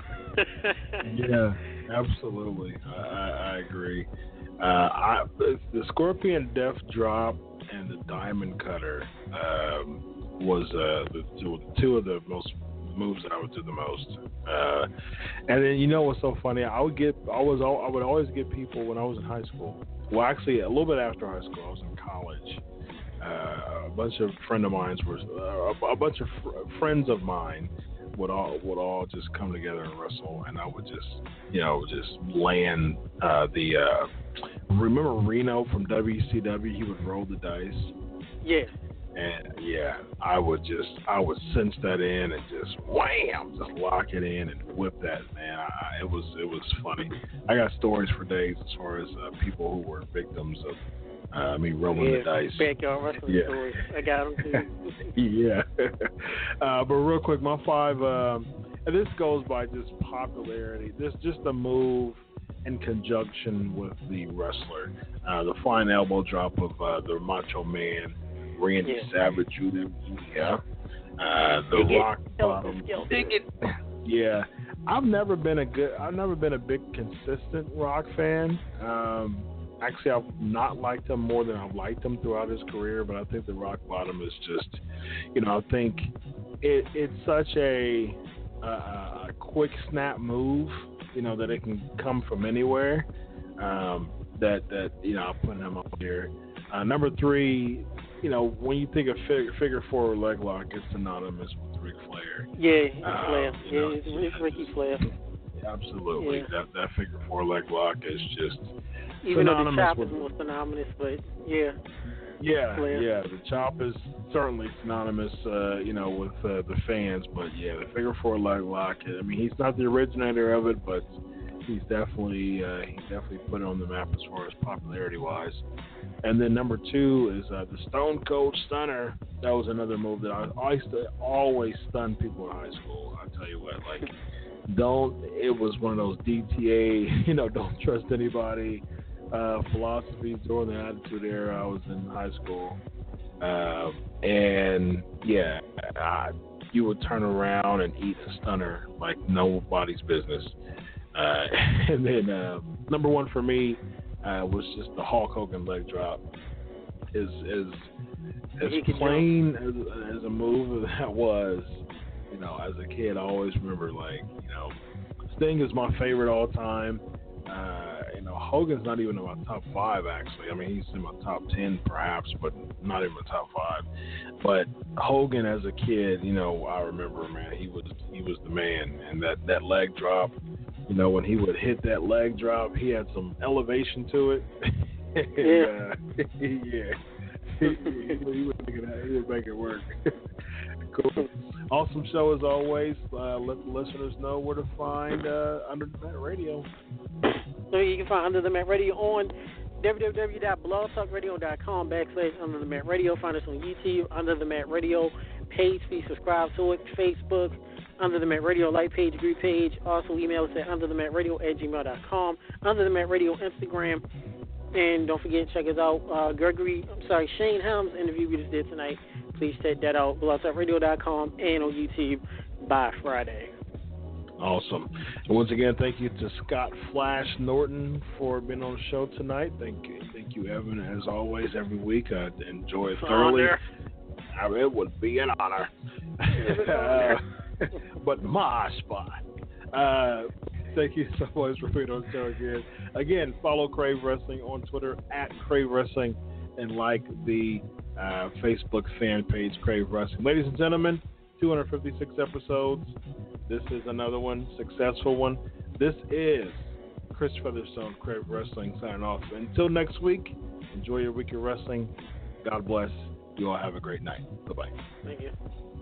Yeah, absolutely. I, I, I agree. Uh, I, the, the Scorpion Death Drop and the Diamond Cutter um, was uh, the two, two of the most moves that I would do the most. Uh, and then you know what's so funny? I would get, I was, I would always get people when I was in high school. Well, actually, a little bit after high school, I was in college. Uh, a bunch of friend of mine were, uh, a bunch of fr- friends of mine would all would all just come together and wrestle, and I would just, you know, just land uh, the. Uh, remember Reno from W C W? He would roll the dice. Yeah. And yeah, I would just, I would cinch that in and just wham, just lock it in and whip that, man. I, it was, it was funny. I got stories for days as far as uh, people who were victims of uh, me rolling yeah, the dice. Backyard wrestling Yeah. stories. I got them too. Yeah. uh, but real quick, my five, um, and this goes by just popularity. This just a move in conjunction with the wrestler. Uh, the flying elbow drop of uh, the Macho Man. Randy Yeah. Savage, yeah. Uh, the Dig it. Rock Bottom. Dig it. Yeah, I've never been a good. I've never been a big consistent Rock fan. Um, actually, I've not liked him more than I've liked him throughout his career. But I think the Rock Bottom is just, you know, I think it, it's such a, a, a quick snap move. You know that it can come from anywhere. Um, that that you know, I'm putting him up here. Uh, number three. You know, when you think of figure, figure four leg lock, it's synonymous with Ric Flair. Yeah, it's Uh, Flair. you know, Yeah, it's, it's Ricky Flair. Absolutely. Yeah. That that figure four leg lock is just Even though the synonymous chop with, is more synonymous, but yeah. yeah, Flair. yeah. The chop is certainly synonymous, uh, you know, with uh, the fans. But yeah, the figure four leg lock. I mean, he's not the originator of it, but he's definitely uh, he definitely put it on the map as far as popularity wise. And then number two is uh, the Stone Cold Stunner. That was another move that I, I used to always stun people in high school. I tell you what, like, don't. It was one of those D T A, you know, don't trust anybody uh, philosophies during the Attitude Era. I was in high school, uh, and yeah, I, you would turn around and eat a stunner like nobody's business. Uh, and then uh, number one for me. Uh, was just the Hulk Hogan leg drop. Is is as plain as, as a move as that was, you know, as a kid I always remember, like, you know, Sting is my favorite all time. Uh, you know, Hogan's not even in my top five actually. I mean, he's in my top ten perhaps, but not in my top five. But Hogan as a kid, you know, I remember, man, he was he was the man, and that, that leg drop. You know, when he would hit that leg drop, he had some elevation to it. Yeah. and, uh, yeah. He, he, he, would make it, he would make it work. Cool. Awesome show as always. Uh, let the listeners know where to find uh, Under the Mat Radio. So you can find Under the Mat Radio on w w w dot blog talk radio dot com backslash Under the Mat Radio. Find us on YouTube, Under the Mat Radio page. Please subscribe to it. Facebook, Under the Mat Radio like page, group page. Also email us at under the mat radio at gmail dot com. Under the Mat Radio Instagram. And don't forget, check us out. Uh, Gregory, I'm sorry, Shane Helms interview we just did tonight. Please check that out. blog talk radio dot com and on YouTube by Friday. Awesome. And once again, thank you to Scott Flash Norton for being on the show tonight. Thank you, thank you, Evan, as always, every week. I enjoy it thoroughly. I mean, it would be an honor. uh, but my spot. Uh, thank you so much for being on the show again. Again, follow Crave Wrestling on Twitter at Crave Wrestling and like the uh, Facebook fan page Crave Wrestling. Ladies and gentlemen, two hundred fifty-six episodes. This is another one, successful one. This is Chris Featherstone, Crave Wrestling, signing off. Until next week, enjoy your week of wrestling. God bless You all have a great night. Bye-bye. Thank you.